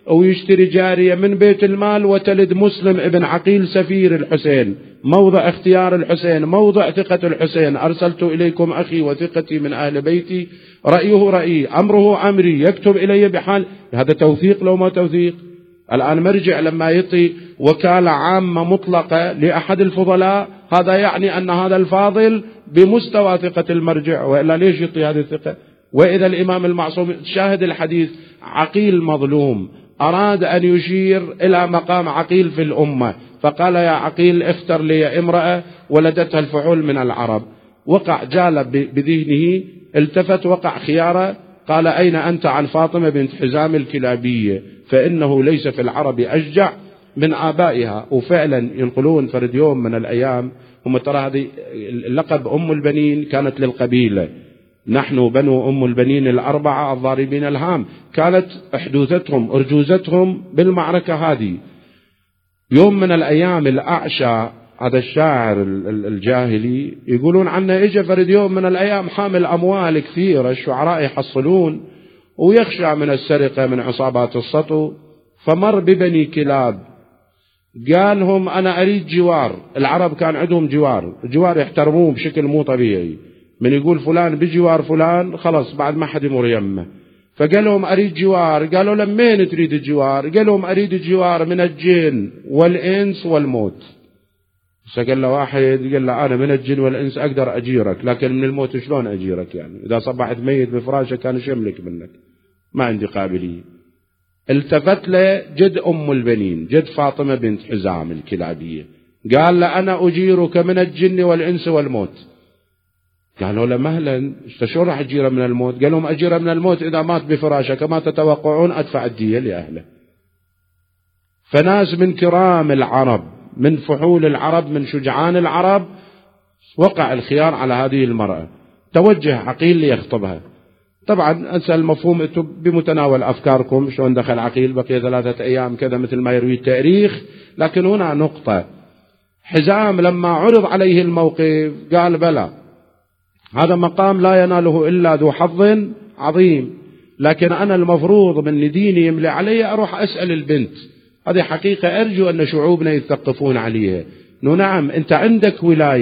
ويشتري جارية من بيت المال وتلد مسلم ابن عقيل سفير الحسين، موضع اختيار الحسين، موضع ثقة الحسين. أرسلت إليكم أخي وثقتي من أهل بيتي، رأيه رأيي، أمره أمري، يكتب إلي بحال. هذا توثيق لو ما توثيق. الآن مرجع لما يعطي وكالة عامة مطلقة لأحد الفضلاء، هذا يعني أن هذا الفاضل بمستوى ثقة المرجع، وإلا ليش يعطي هذه الثقة؟ وإذا الإمام المعصوم شاهد الحديث عقيل مظلوم، أراد أن يشير إلى مقام عقيل في الأمة، فقال يا عقيل اختر لي امرأة ولدتها الفحول من العرب. وقع جال بذهنه، التفت وقع خياره، قال أين أنت عن فاطمة بنت حزام الكلابية، فإنه ليس في العرب أشجع من آبائها. وفعلا ينقلون فرد يوم من الأيام، هم ترى هذه اللقب أم البنين كانت للقبيلة، نحن بنو أم البنين الأربعة الضاربين الهام، كانت أحدوثتهم أرجوزتهم بالمعركة هذه. يوم من الأيام الأعشى، هذا الشاعر الجاهلي يقولون عنه، إجا فرد يوم من الأيام حامل أموال كثيرة، الشعراء يحصلون، ويخشى من السرقة من عصابات السطو، فمر ببني كلاب، قال لهم أنا أريد جوار. العرب كان عندهم جوار يحترموه بشكل مو طبيعي، من يقول فلان بجوار فلان خلاص بعد ما حد يمر يمه. فقال لهم أريد جوار. قالوا لمين تريد الجوار؟ قال لهم أريد الجوار من الجن والإنس والموت. فقال له واحد، قال له أنا من الجن والإنس أقدر أجيرك، لكن من الموت شلون أجيرك؟ يعني إذا صبحت ميت بفراشك كان يملك منك، ما عندي قابلية. التفت له جد أم البنين، جد فاطمة بنت حزام الكلابية، قال له أنا أجيرك من الجن والإنس والموت. قالوا له مهلا، شو راح أجيره من الموت؟ قال لهم أجيره من الموت إذا مات بفراشه كما تتوقعون أدفع الدية لأهله. فناس من كرام العرب، من فحول العرب، من شجعان العرب، وقع الخيار على هذه المرأة. توجه عقيل ليخطبها. طبعا أنسى المفهوم بمتناول أفكاركم، شلون دخل عقيل بقي 3 أيام كذا مثل ما يروي التاريخ. لكن هنا نقطة، حزام لما عرض عليه الموقف قال بلى، هذا مقام لا يناله إلا ذو حظ عظيم، لكن أنا المفروض من ديني يملي علي أروح أسأل البنت. هذه حقيقة أرجو أن شعوبنا يثقفون عليها. نعم أنت عندك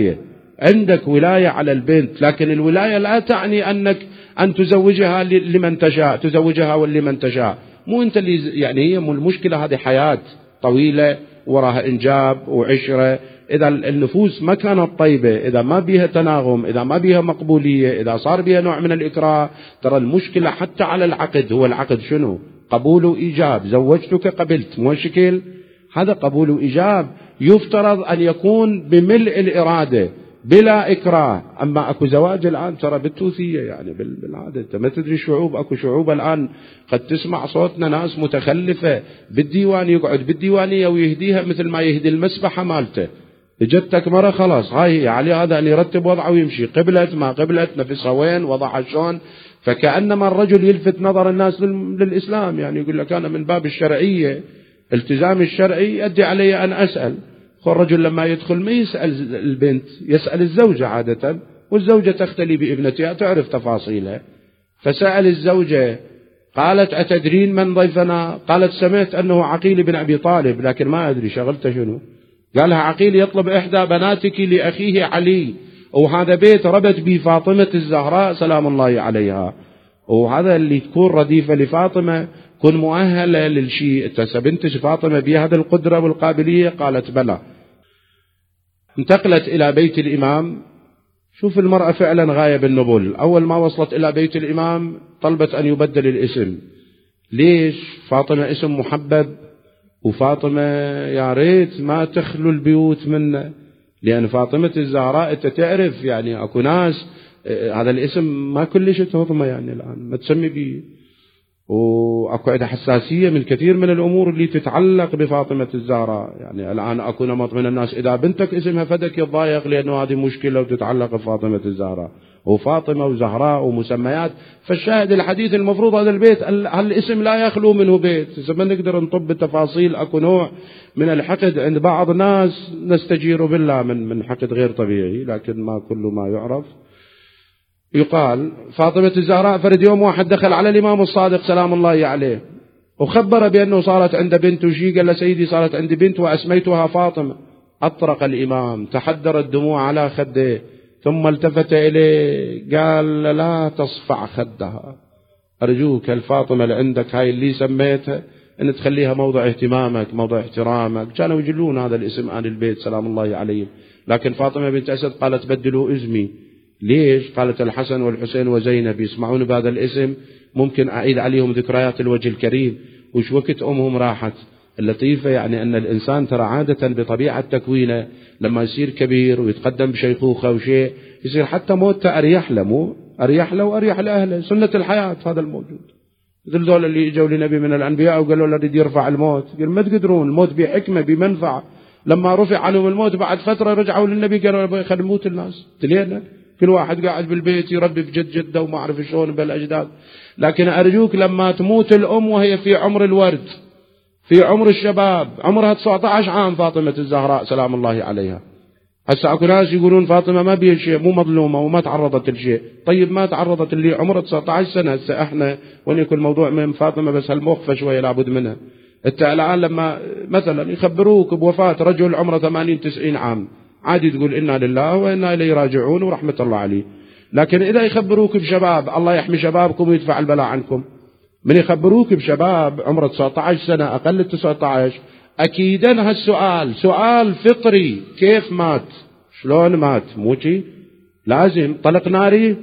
ولاية على البنت، لكن الولاية لا تعني أنك أن تزوجها لمن تشاء، تزوجها ولمن تشاء، مو أنت اللي يعني هي مو المشكلة. هذه حياة طويلة وراها إنجاب وعشرة. إذا النفوس ما كانت طيبة، إذا ما بيها تناغم، إذا ما بيها مقبولية، إذا صار بيها نوع من الإكراه، ترى المشكلة حتى على العقد. هو العقد شنو؟ قبول وإيجاب، زوجتك قبلت، مو شكل، هذا قبول وإيجاب. يفترض أن يكون بملء الإرادة بلا إكراه. أما أكو زواج الآن ترى بالتوثية، يعني بالعادة أنت ما تدري شعوب، أكو شعوب الآن قد تسمع صوتنا ناس متخلفة بالديوان، يقعد بالديوانية ويهديها مثل ما يهدي المسبحة مالته. اجتك مرة خلاص، هاي علي هذا أن يرتب وضعه ويمشي، قبلت ما قبلت، نفسها وين، وضعها شلون. فكأنما الرجل يلفت نظر الناس للإسلام، يعني يقول لك أنا من باب الشرعية، التزام الشرعي يؤدي علي أن أسأل. الرجل لما يدخل ما يسأل البنت، يسأل الزوجة عادة، والزوجة تختلي بابنتها تعرف تفاصيلها. فسأل الزوجة، قالت أتدرين من ضيفنا؟ قالت سمعت أنه عقيل بن أبي طالب، لكن ما أدري شغلته شنو. قالها عقيل يطلب إحدى بناتك لأخيه علي، وهذا بيت ربت به فاطمة الزهراء سلام الله عليها، وهذا اللي تكون رديفة لفاطمة كن مؤهلة للشيء. بنتك فاطمة بهذا القدرة والقابلية؟ قالت بلى. انتقلت إلى بيت الإمام. شوف المرأة فعلا غاية بالنبل. أول ما وصلت إلى بيت الإمام طلبت أن يبدل الاسم. ليش؟ فاطمة اسم محبب، وفاطمة يا ريت ما تخلو البيوت منه، لأن فاطمة الزهراء أنت تعرف يعني أكو ناس هذا الاسم ما كلش تهضمه، يعني الآن ما تسمي به، وأكو عندها حساسية من كثير من الأمور اللي تتعلق بفاطمة الزهراء. يعني الآن أكو نمط من الناس إذا بنتك اسمها فدك يتضايق لأنه هذه مشكلة وتتعلق بفاطمة الزهراء، وفاطمة وزهراء ومسميات. فالشاهد الحديث المفروض هذا البيت الاسم لا يخلو منه بيت. إذا ما نقدر نطب التفاصيل، أكو نوع من الحقد عند بعض الناس نستجير بالله من حقد غير طبيعي، لكن ما كل ما يعرف. يقال فاطمة الزهراء فرد يوم واحد دخل على الإمام الصادق سلام الله عليه، وخبر بأنه صارت عنده بنت وشي، قال له سيدي صارت عندي بنت وأسميتها فاطمة. أطرق الإمام، تحدر الدموع على خده، ثم التفت إليه قال لا تصفع خدها، أرجوك الفاطمة اللي عندك هاي اللي سميتها أن تخليها موضع اهتمامك موضع احترامك. كانوا يجلون هذا الاسم آل البيت سلام الله عليهم. لكن فاطمة بنت أسد قالت بدلوا اسمي. ليش؟ قالت الحسن والحسين وزينب يسمعون بهذا الاسم ممكن أعيد عليهم ذكريات الوجه الكريم. وش وقت أمهم راحت. اللطيفة يعني أن الإنسان ترى عادة بطبيعة تكوينه لما يصير كبير ويتقدم بشيخوخة وشيء يصير حتى موته أريح له، مو أريح له وأريح لأهله، سنة الحياة هذا الموجود. مثل ذول اللي اجوا لنبي من الأنبياء وقالوا له يريد يرفع الموت، قال ما تقدرون، الموت بحكمة بمنفعة. لما رفع عنهم الموت بعد فترة رجعوا للنبي قالوا خلينا نموت الناس تلينا، كل واحد قاعد بالبيت يربي بجد جده وما أعرف شلون بالأجداد. لكن أرجوك لما تموت الأم وهي في عمر الورد في عمر الشباب، عمرها 19 عام فاطمة الزهراء سلام الله عليها. هسه اكو ناس يقولون فاطمة ما بيها شيء، مو مظلومة وما تعرضت لشيء. طيب ما تعرضت اللي عمرها 19 سنة. هسه احنا وين يكون الموضوع من فاطمة بس هالموقفة شوية لابد منها. انت الان لما مثلا يخبروك بوفاة رجل عمره 80-90 عام عادي تقول إنا لله وإنا إليه راجعون ورحمة الله عليه. لكن إذا يخبروك بشباب الله يحمي شبابكم ويدفع البلاء عنكم، من يخبروك بشباب عمره 19 سنة أقل 19 أكيدا هالسؤال سؤال فطري، كيف مات؟ شلون مات؟ موتي لازم طلق ناري،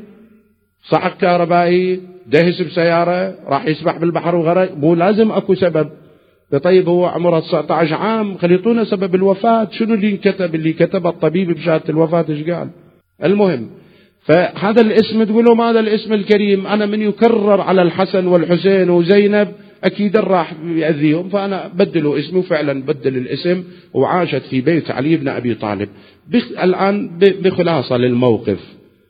صعق كهربائي، دهس بسيارة، راح يسبح بالبحر وغرق، مو لازم أكو سبب. طيب هو عمره 19 عام خليطونا سبب الوفاة، شنو اللي انكتب؟ اللي كتب الطبيب بشهادة الوفاة ايش قال؟ المهم فهذا الاسم تقولوا هذا الاسم الكريم أنا من يكرر على الحسن والحسين وزينب أكيد راح يأذيهم، فأنا بدلوا اسمي. وفعلا بدل الاسم وعاشت في بيت علي بن أبي طالب. الآن بخلاصة للموقف،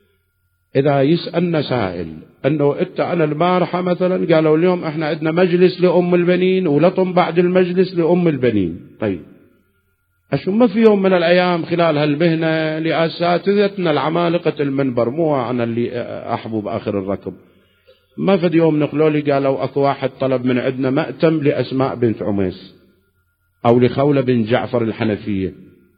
إذا يسألنا سائل أنه أنا البارحة مثلا قالوا اليوم إحنا عندنا مجلس لأم البنين ولطم بعد المجلس لأم البنين، طيب أشو ما في يوم من الأيام خلال هالمهنة لأساتذتنا العمالقة المنبر، مو أنا اللي أحبو بآخر الركب، ما في يوم نقلوا لي قالوا أكو واحد طلب من عندنا مأتم لأسماء بنت عميس أو لخولة بن جعفر الحنفية.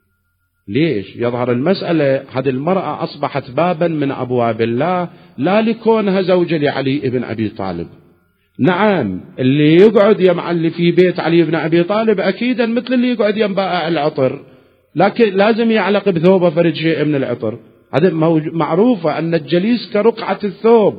ليش؟ يظهر المسألة هذه المرأة أصبحت بابا من أبواب الله، لا لكونها زوجة لعلي بن أبي طالب. نعم اللي يقعد يمعلي في بيت علي بن أبي طالب أكيدا مثل اللي يقعد ينبائع العطر، لكن لازم يعلق بثوبه فرد شيء من العطر، هذا معروفة أن الجليس كرقعة الثوب.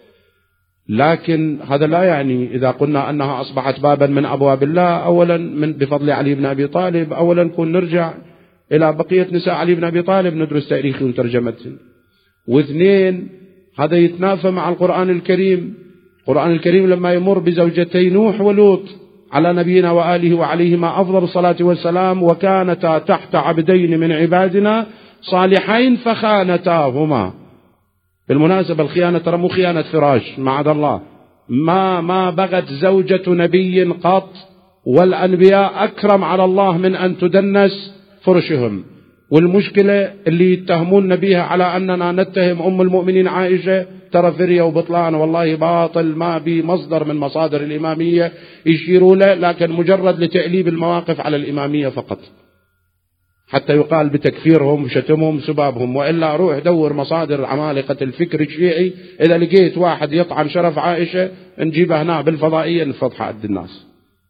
لكن هذا لا يعني إذا قلنا أنها أصبحت بابا من أبواب الله أولا من بفضل علي بن أبي طالب، أولا نكون نرجع إلى بقية نساء علي بن أبي طالب ندرس تاريخه وترجمتهم، واثنين هذا يتنافى مع القرآن الكريم. القرآن الكريم لما يمر بزوجتي نوح ولوط على نبينا وآله وعليهما أفضل الصلاة والسلام، وكانتا تحت عبدين من عبادنا صالحين فخانتاهما. بالمناسبة الخيانة ترى مو خيانة فراش معاذ الله، ما بغت زوجة نبي قط، والأنبياء أكرم على الله من أن تدنس فرشهم. والمشكلة اللي يتهمون بها على أننا نتهم أم المؤمنين عائشة ترى فرية وبطلان، والله باطل، ما بمصدر من مصادر الإمامية يشيروا له، لكن مجرد لتأليب المواقف على الإمامية فقط حتى يقال بتكفيرهم وشتمهم سبابهم. وإلا روح دور مصادر عمالقة الفكر الشيعي، إذا لقيت واحد يطعن شرف عائشة نجيبه هنا بالفضائية نفضحه عند الناس.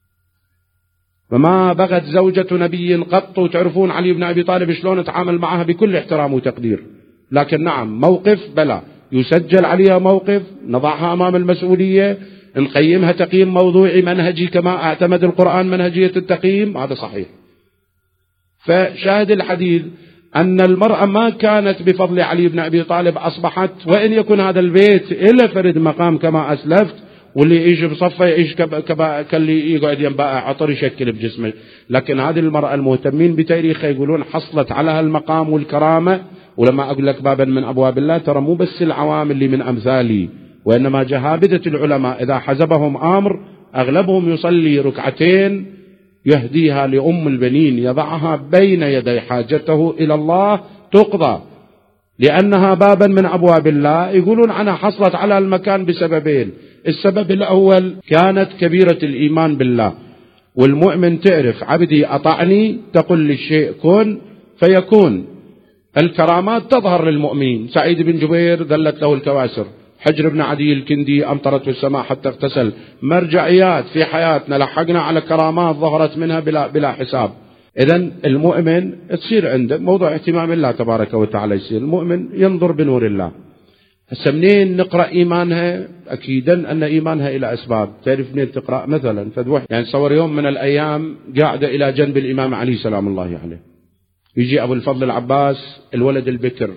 فما بغت زوجة نبي قط، وتعرفون علي بن أبي طالب شلون تعامل معها بكل احترام وتقدير. لكن نعم موقف بلا يسجل عليها موقف، نضعها أمام المسؤولية، نقيمها تقييم موضوعي منهجي كما اعتمد القرآن منهجية التقييم، هذا صحيح. فشاهد الحديث أن المرأة ما كانت بفضل علي بن أبي طالب أصبحت، وإن يكن هذا البيت إلا فرد مقام كما أسلفت، واللي يعيش بصفة يعيش كاللي يقعد ينبائع عطر يشكل بجسمه، لكن هذه المرأة المهتمين بتاريخها يقولون حصلت على هالمقام والكرامة. ولما أقول لك بابا من أبواب الله ترى مو بس العوام اللي من أمثالي، وإنما جهابذة العلماء إذا حزبهم أمر أغلبهم يصلي ركعتين يهديها لأم البنين، يضعها بين يدي حاجته إلى الله تقضى، لأنها بابا من أبواب الله. يقولون عنها حصلت على المكان بسببين، السبب الأول كانت كبيرة الإيمان بالله، والمؤمن تعرف عبدي أطعني تقل للشيء كن فيكون. الكرامات تظهر للمؤمنين، سعيد بن جبير ذلت له الكواسر، حجر بن عدي الكندي أمطرت السماء حتى اغتسل، مرجعيات في حياتنا لحقنا على كرامات ظهرت منها بلا حساب. إذن المؤمن تصير عنده موضوع اهتمام الله تبارك وتعالى، يصير المؤمن ينظر بنور الله. هسه منين نقرأ إيمانها؟ أكيدا أن إيمانها إلى أسباب. تعرف منين تقرأ؟ مثلا فدوح يعني صور يوم من الأيام قاعدة إلى جنب الإمام علي سلام الله عليه، يجي أبو الفضل العباس الولد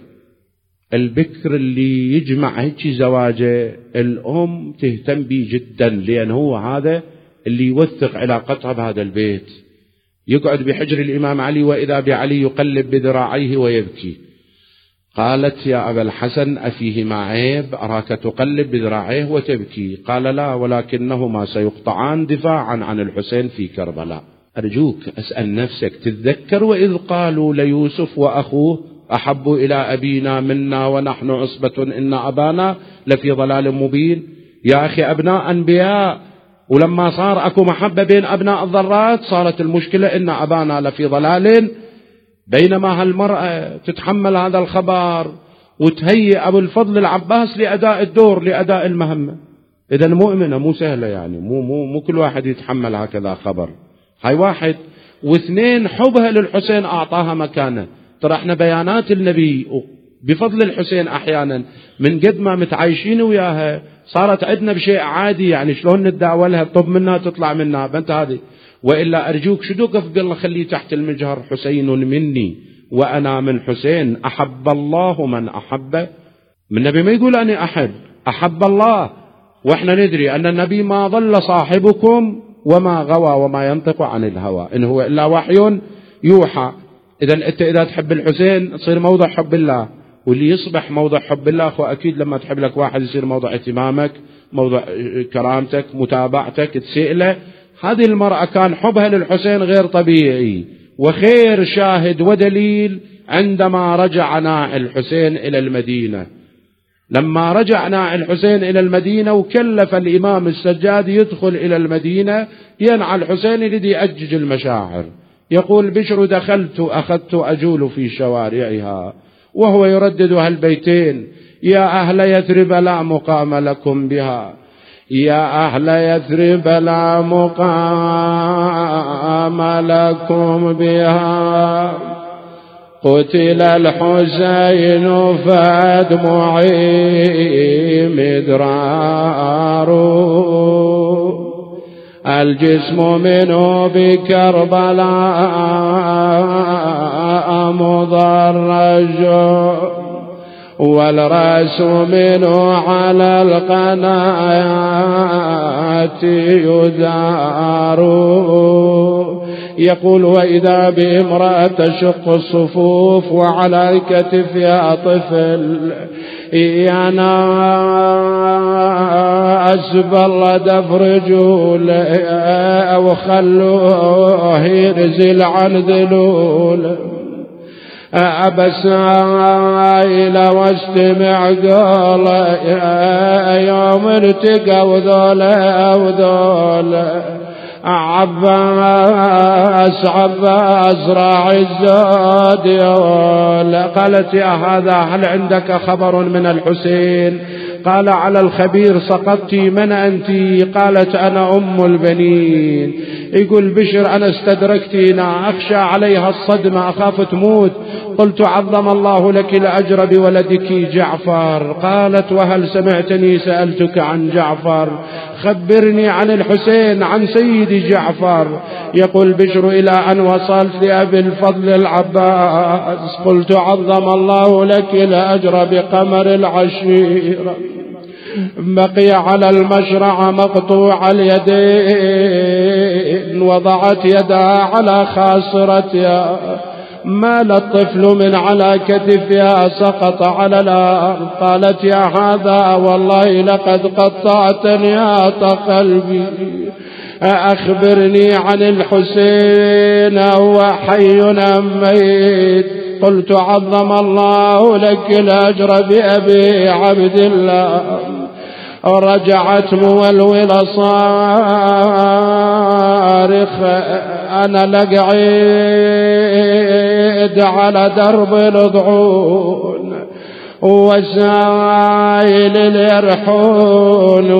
البكر اللي يجمع هيك زواجه، الأم تهتم به جدا لأن هو هذا اللي يوثق علاقتها بهذا البيت. يقعد بحجر الإمام علي وإذا بعلي يقلب بذراعيه ويبكي. قالت يا أبا الحسن أفيهما عيب أراك تقلب بذراعيه وتبكي؟ قال لا، ولكنهما سيقطعان دفاعا عن الحسين في كربلاء. أرجوك أسأل نفسك، تتذكر وإذ قالوا ليوسف وأخوه أحب إلى أبينا منا ونحن عصبة إن أبانا لفي ضلال مبين. يا أخي أبناء أنبياء، ولما صار أكو محبة بين أبناء الذرات صارت المشكلة إن أبانا لفي ضلال. بينما هالمرأة تتحمل هذا الخبر وتهيئ أبو الفضل العباس لأداء الدور، لأداء المهمة. إذا مؤمنة مو سهلة، يعني مو كل واحد يتحمل هكذا خبر. هاي واحد. واثنين، حبها للحسين أعطاها مكانة. ترى احنا بيانات النبي بفضل الحسين أحيانا من قد ما متعايشين وياها صارت عندنا بشيء عادي، يعني شلون نتداولها، طب منها تطلع منها بنت هذه. وإلا أرجوك شو دوقف بالله خليه تحت المجهر، حسين مني وأنا من حسين، أحب الله من أحب. من النبي ما يقول أنا أحب الله، وإحنا ندري أن النبي ما ضل صاحبكم وما غوى وما ينطق عن الهوى إن هو إلا وحي يوحى. إذا تحب الحسين تصير موضع حب الله، واللي يصبح موضع حب الله أخو أكيد لما تحب لك واحد يصير موضع اهتمامك، موضع كرامتك، متابعتك، تسئله. هذه المرأة كان حبها للحسين غير طبيعي، وخير شاهد ودليل عندما رجع ناعي الحسين إلى المدينة. لما رجع ناعي الحسين إلى المدينة وكلف الإمام السجاد يدخل إلى المدينة ينعى الحسين لدي أجج المشاعر. يقول بشر دخلت أخذت أجول في شوارعها وهو يردد هالبيتين: يا أهل يثرب لا مقام لكم بها، يا أهل يثرب لا مقام لكم بها، قتل الحسين فدمعي مدرار، الجسم منه بكربلاء مضرج، والرأس منه على القناة يدار. يقول: وإذا بامرأة تشق الصفوف وعلى كتفها طفل، يا ناس بالله دفرجوا أو خلوه ينزل عن ذلول، أبس إلى واستمع قوله يوم ارتقوا ذولا عباس راعي الزاد يولا. قالت: يا هذا هل عندك خبر من الحسين؟ قال: على الخبير سقطت. من أنت؟ قالت: أنا أم البنين. يقول بشر: أنا استدركتنا أخشى عليها الصدمة، أخاف تموت. قلت: عظم الله لك الأجر بولدك جعفر. قالت: وهل سمعتني سألتك عن جعفر؟ خبرني عن الحسين، عن سيدي جعفر. يقول بشر: إلى أن وصلت لأبي الفضل العباس قلت: عظم الله لك الأجر بقمر العشيرة. بقي على المشرع مقطوع اليدين، وضعت يدها على خاصرتها، مال الطفل من على كتفها سقط على الأرض. قالت: يا هذا والله لقد قطعتني قلبي، أخبرني عن الحسين، هو حي أم ميت؟ قلت: عظم الله لك الأجر بأبي عبد الله، ورجعت مولولة صارخ أنا لقعيد على درب الضعون وسايل اليرحون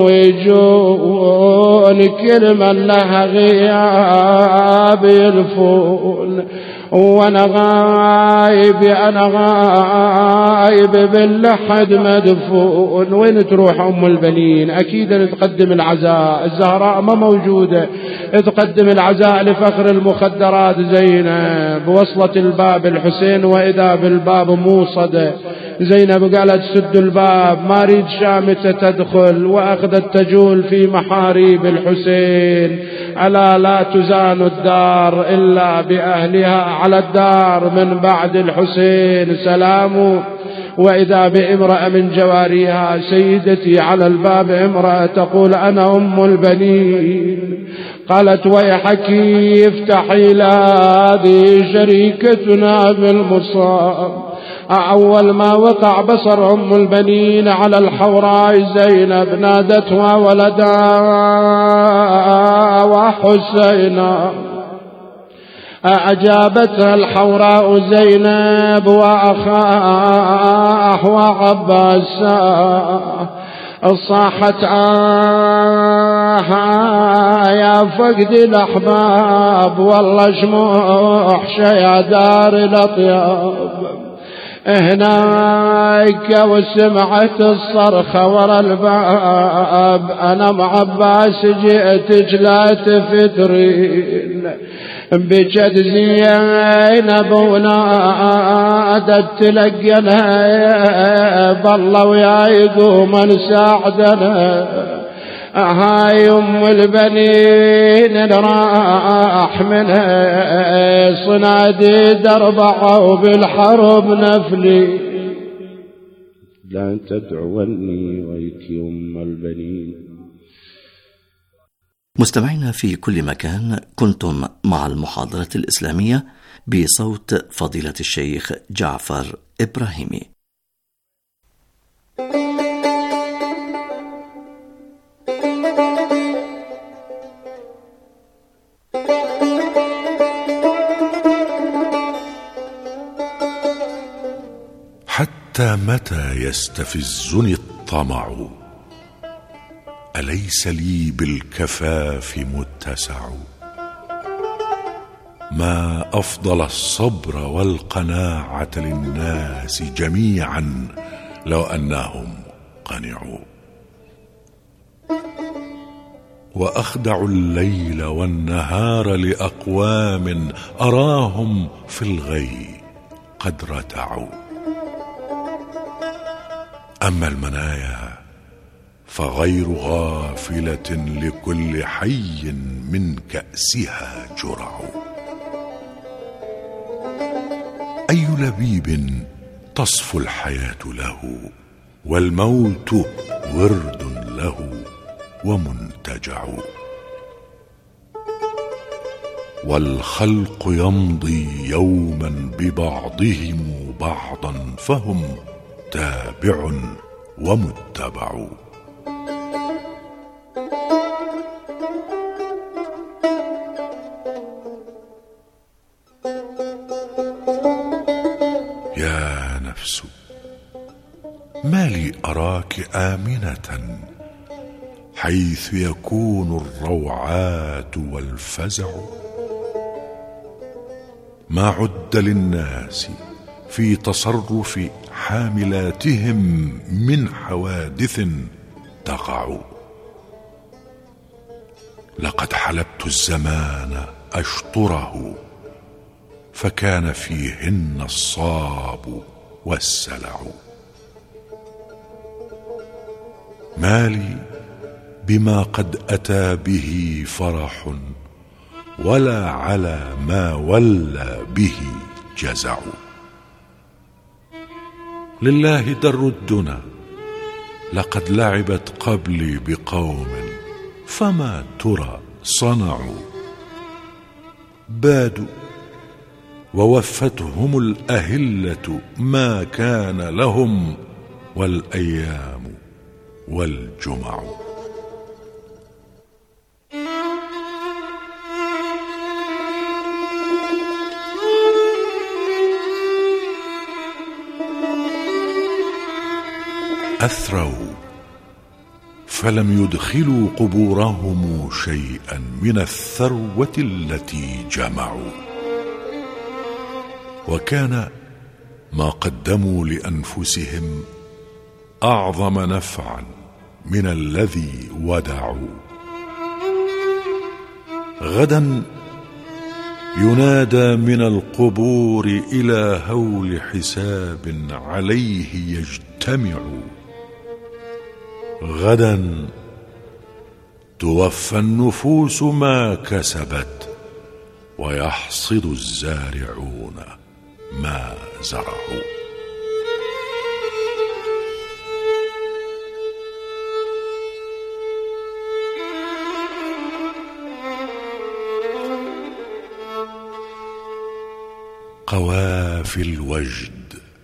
ويجون كل من لها غياب يلفون وانا غايب باللحد مدفون. وين تروح ام البنين؟ اكيد نتقدم العزاء، الزهراء ما موجودة، تقدم العزاء لفخر المخدرات زينب. وصلت الباب الحسين واذا بالباب موصدة. زينب قالت سد الباب ما ريد شامتة تدخل، واخذت تجول في محاريب الحسين. ألا لا تزان الدار إلا بأهلها، على الدار من بعد الحسين سلام. وإذا بامرأة من جواريها سيدتي على الباب امرأة تقول أنا أم البنين. قالت ويحك افتحي هذه شريكتنا بالمصاب. أول ما وقع بصر أم البنين على الحوراء زينب نادتها ولدا وحسينا. أجابتها الحوراء زينب وأخاه وعباس. صاحت يا فقد الأحباب والله شموح يا دار الأطياب. هناك وسمعت الصرخة ورا الباب أنا مع عباس جئتك لا تفترين. بجد زينب ونادت تلقنها بالله ويا يقوم نساعدنا. هاي ام البنين راح منها صناديد 4 وبالحرب نفلي. لا تدعوني ويك ام البنين. مستمعينا في كل مكان، كنتم مع المحاضرة الإسلامية بصوت فضيلة الشيخ جعفر إبراهيمي. حتى متى يستفزني الطمع؟ أليس لي بالكفاف متسع؟ ما أفضل الصبر والقناعة للناس جميعا لو أنهم قنعوا. وأخدع الليل والنهار لأقوام أراهم في الغي قد رتعوا. أما المنايا فغير غافلة لكل حي من كأسها جرع. أي لبيب تصفو الحياة له والموت ورد له ومنتجع. والخلق يمضي يوما ببعضهم بعضا فهم تابع ومتبع. يا نفس ما لي أراك آمنة حيث يكون الروعات والفزع. ما عد للناس في تصرف حاملاتهم من حوادث تقع. لقد حلبت الزمان أشطره فكان فيهن الصاب والسلع. ما لي بما قد أتى به فرح ولا على ما ولى به جزع. لله در الدنا لقد لعبت قبلي بقوم فما ترى صنعوا. بادوا ووفتهم الأهلة ما كان لهم والأيام والجمع. أثروا فلم يدخلوا قبورهم شيئا من الثروة التي جمعوا، وكان ما قدموا لأنفسهم أعظم نفعا من الذي ودعوا. غدا ينادى من القبور إلى هول حساب عليه يجتمع. غدا توفى النفوس ما كسبت، ويحصد الزارعون ما زرعوا. قوافي الوجد.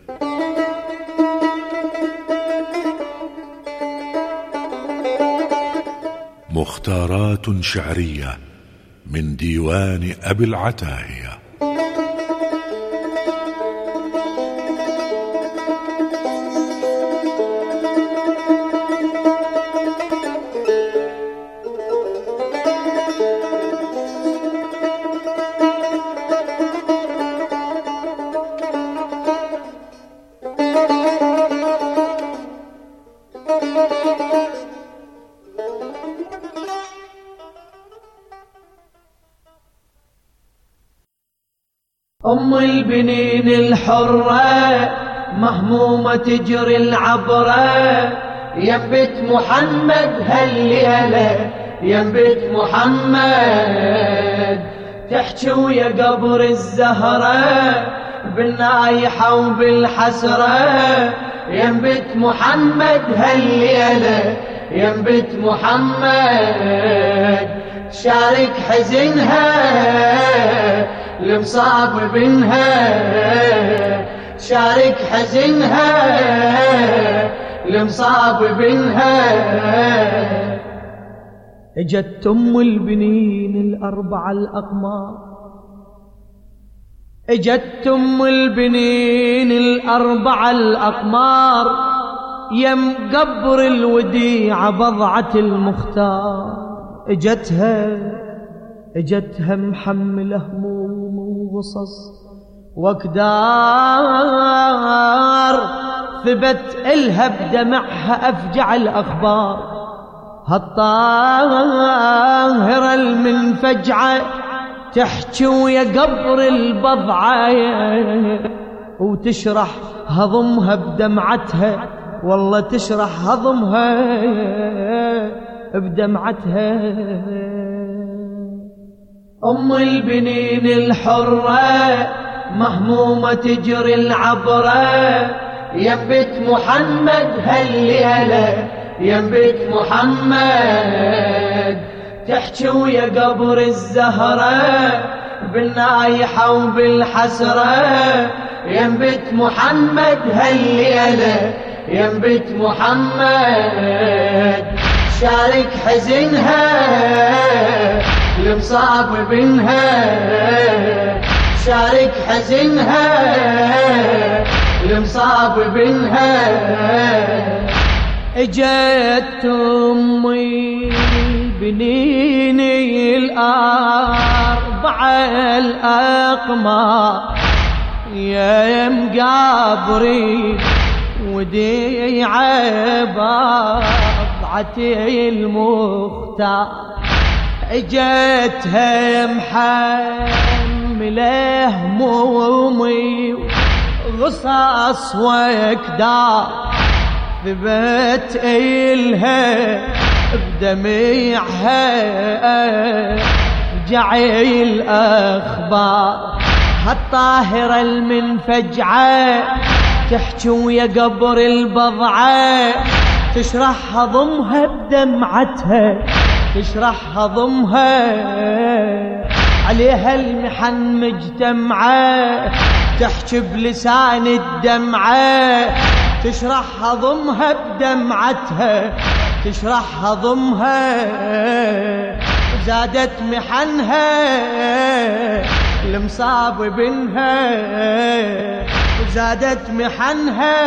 مختارات شعرية من ديوان أبي العتاهية. أم البنين الحرة مهمومة تجري العبرة، ينبت محمد هالليلة ينبت محمد، تحكي ويا قبر الزهرة بالنايحة وبالحسرة، ينبت محمد هالليلة ينبت محمد، شارك حزنها المصاب بنها، شارك حزنها المصاب بنها. اجت ام البنين الاربعه الاقمار، اجت ام البنين الاربعه الاقمار، يم قبر الوديعه بضعه المختار. اجتها محمله هموم وغصص واكدار، ثبت إلها بدمعها أفجع الأخبار. هالطاهرة المنفجعة تحكي ويا قبر البضعة، وتشرح هضمها بدمعتها، والله تشرح هضمها بدمعتها. أم البنين الحرة مهمومة تجري العبرة، ينبت محمد هالليلة ينبت محمد، تحكي ويا قبر الزهرة بالنايحة وبالحسرة، ينبت محمد هالليلة ينبت محمد، شارك حزنها المصاب بنها، شارك حزنها المصاب بنها. اجت امي بنين الاربعه الاقمار، يا مقابري وديعه بضعه المختار، اجتها محمله همومي غصص واكدار، ثبت إلها بدمعها جعي الأخبار. هالطاهرة المنفجعة تحكي ويا قبر البضعة، تشرح هضمها بدمعتها، تشرح هضمها عليها المحن مجتمعة، تحكي بلسان الدمعة، تشرح هضمها بدمعتها تشرح هضمها زادت محنها المصاب بنها زادت محنها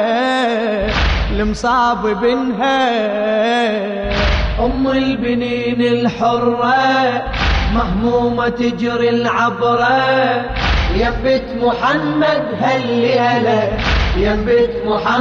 المصاب بنها أم البنين الحرة مهمومة تجري العبرة ينبت محمد هل هلا ينبت محمد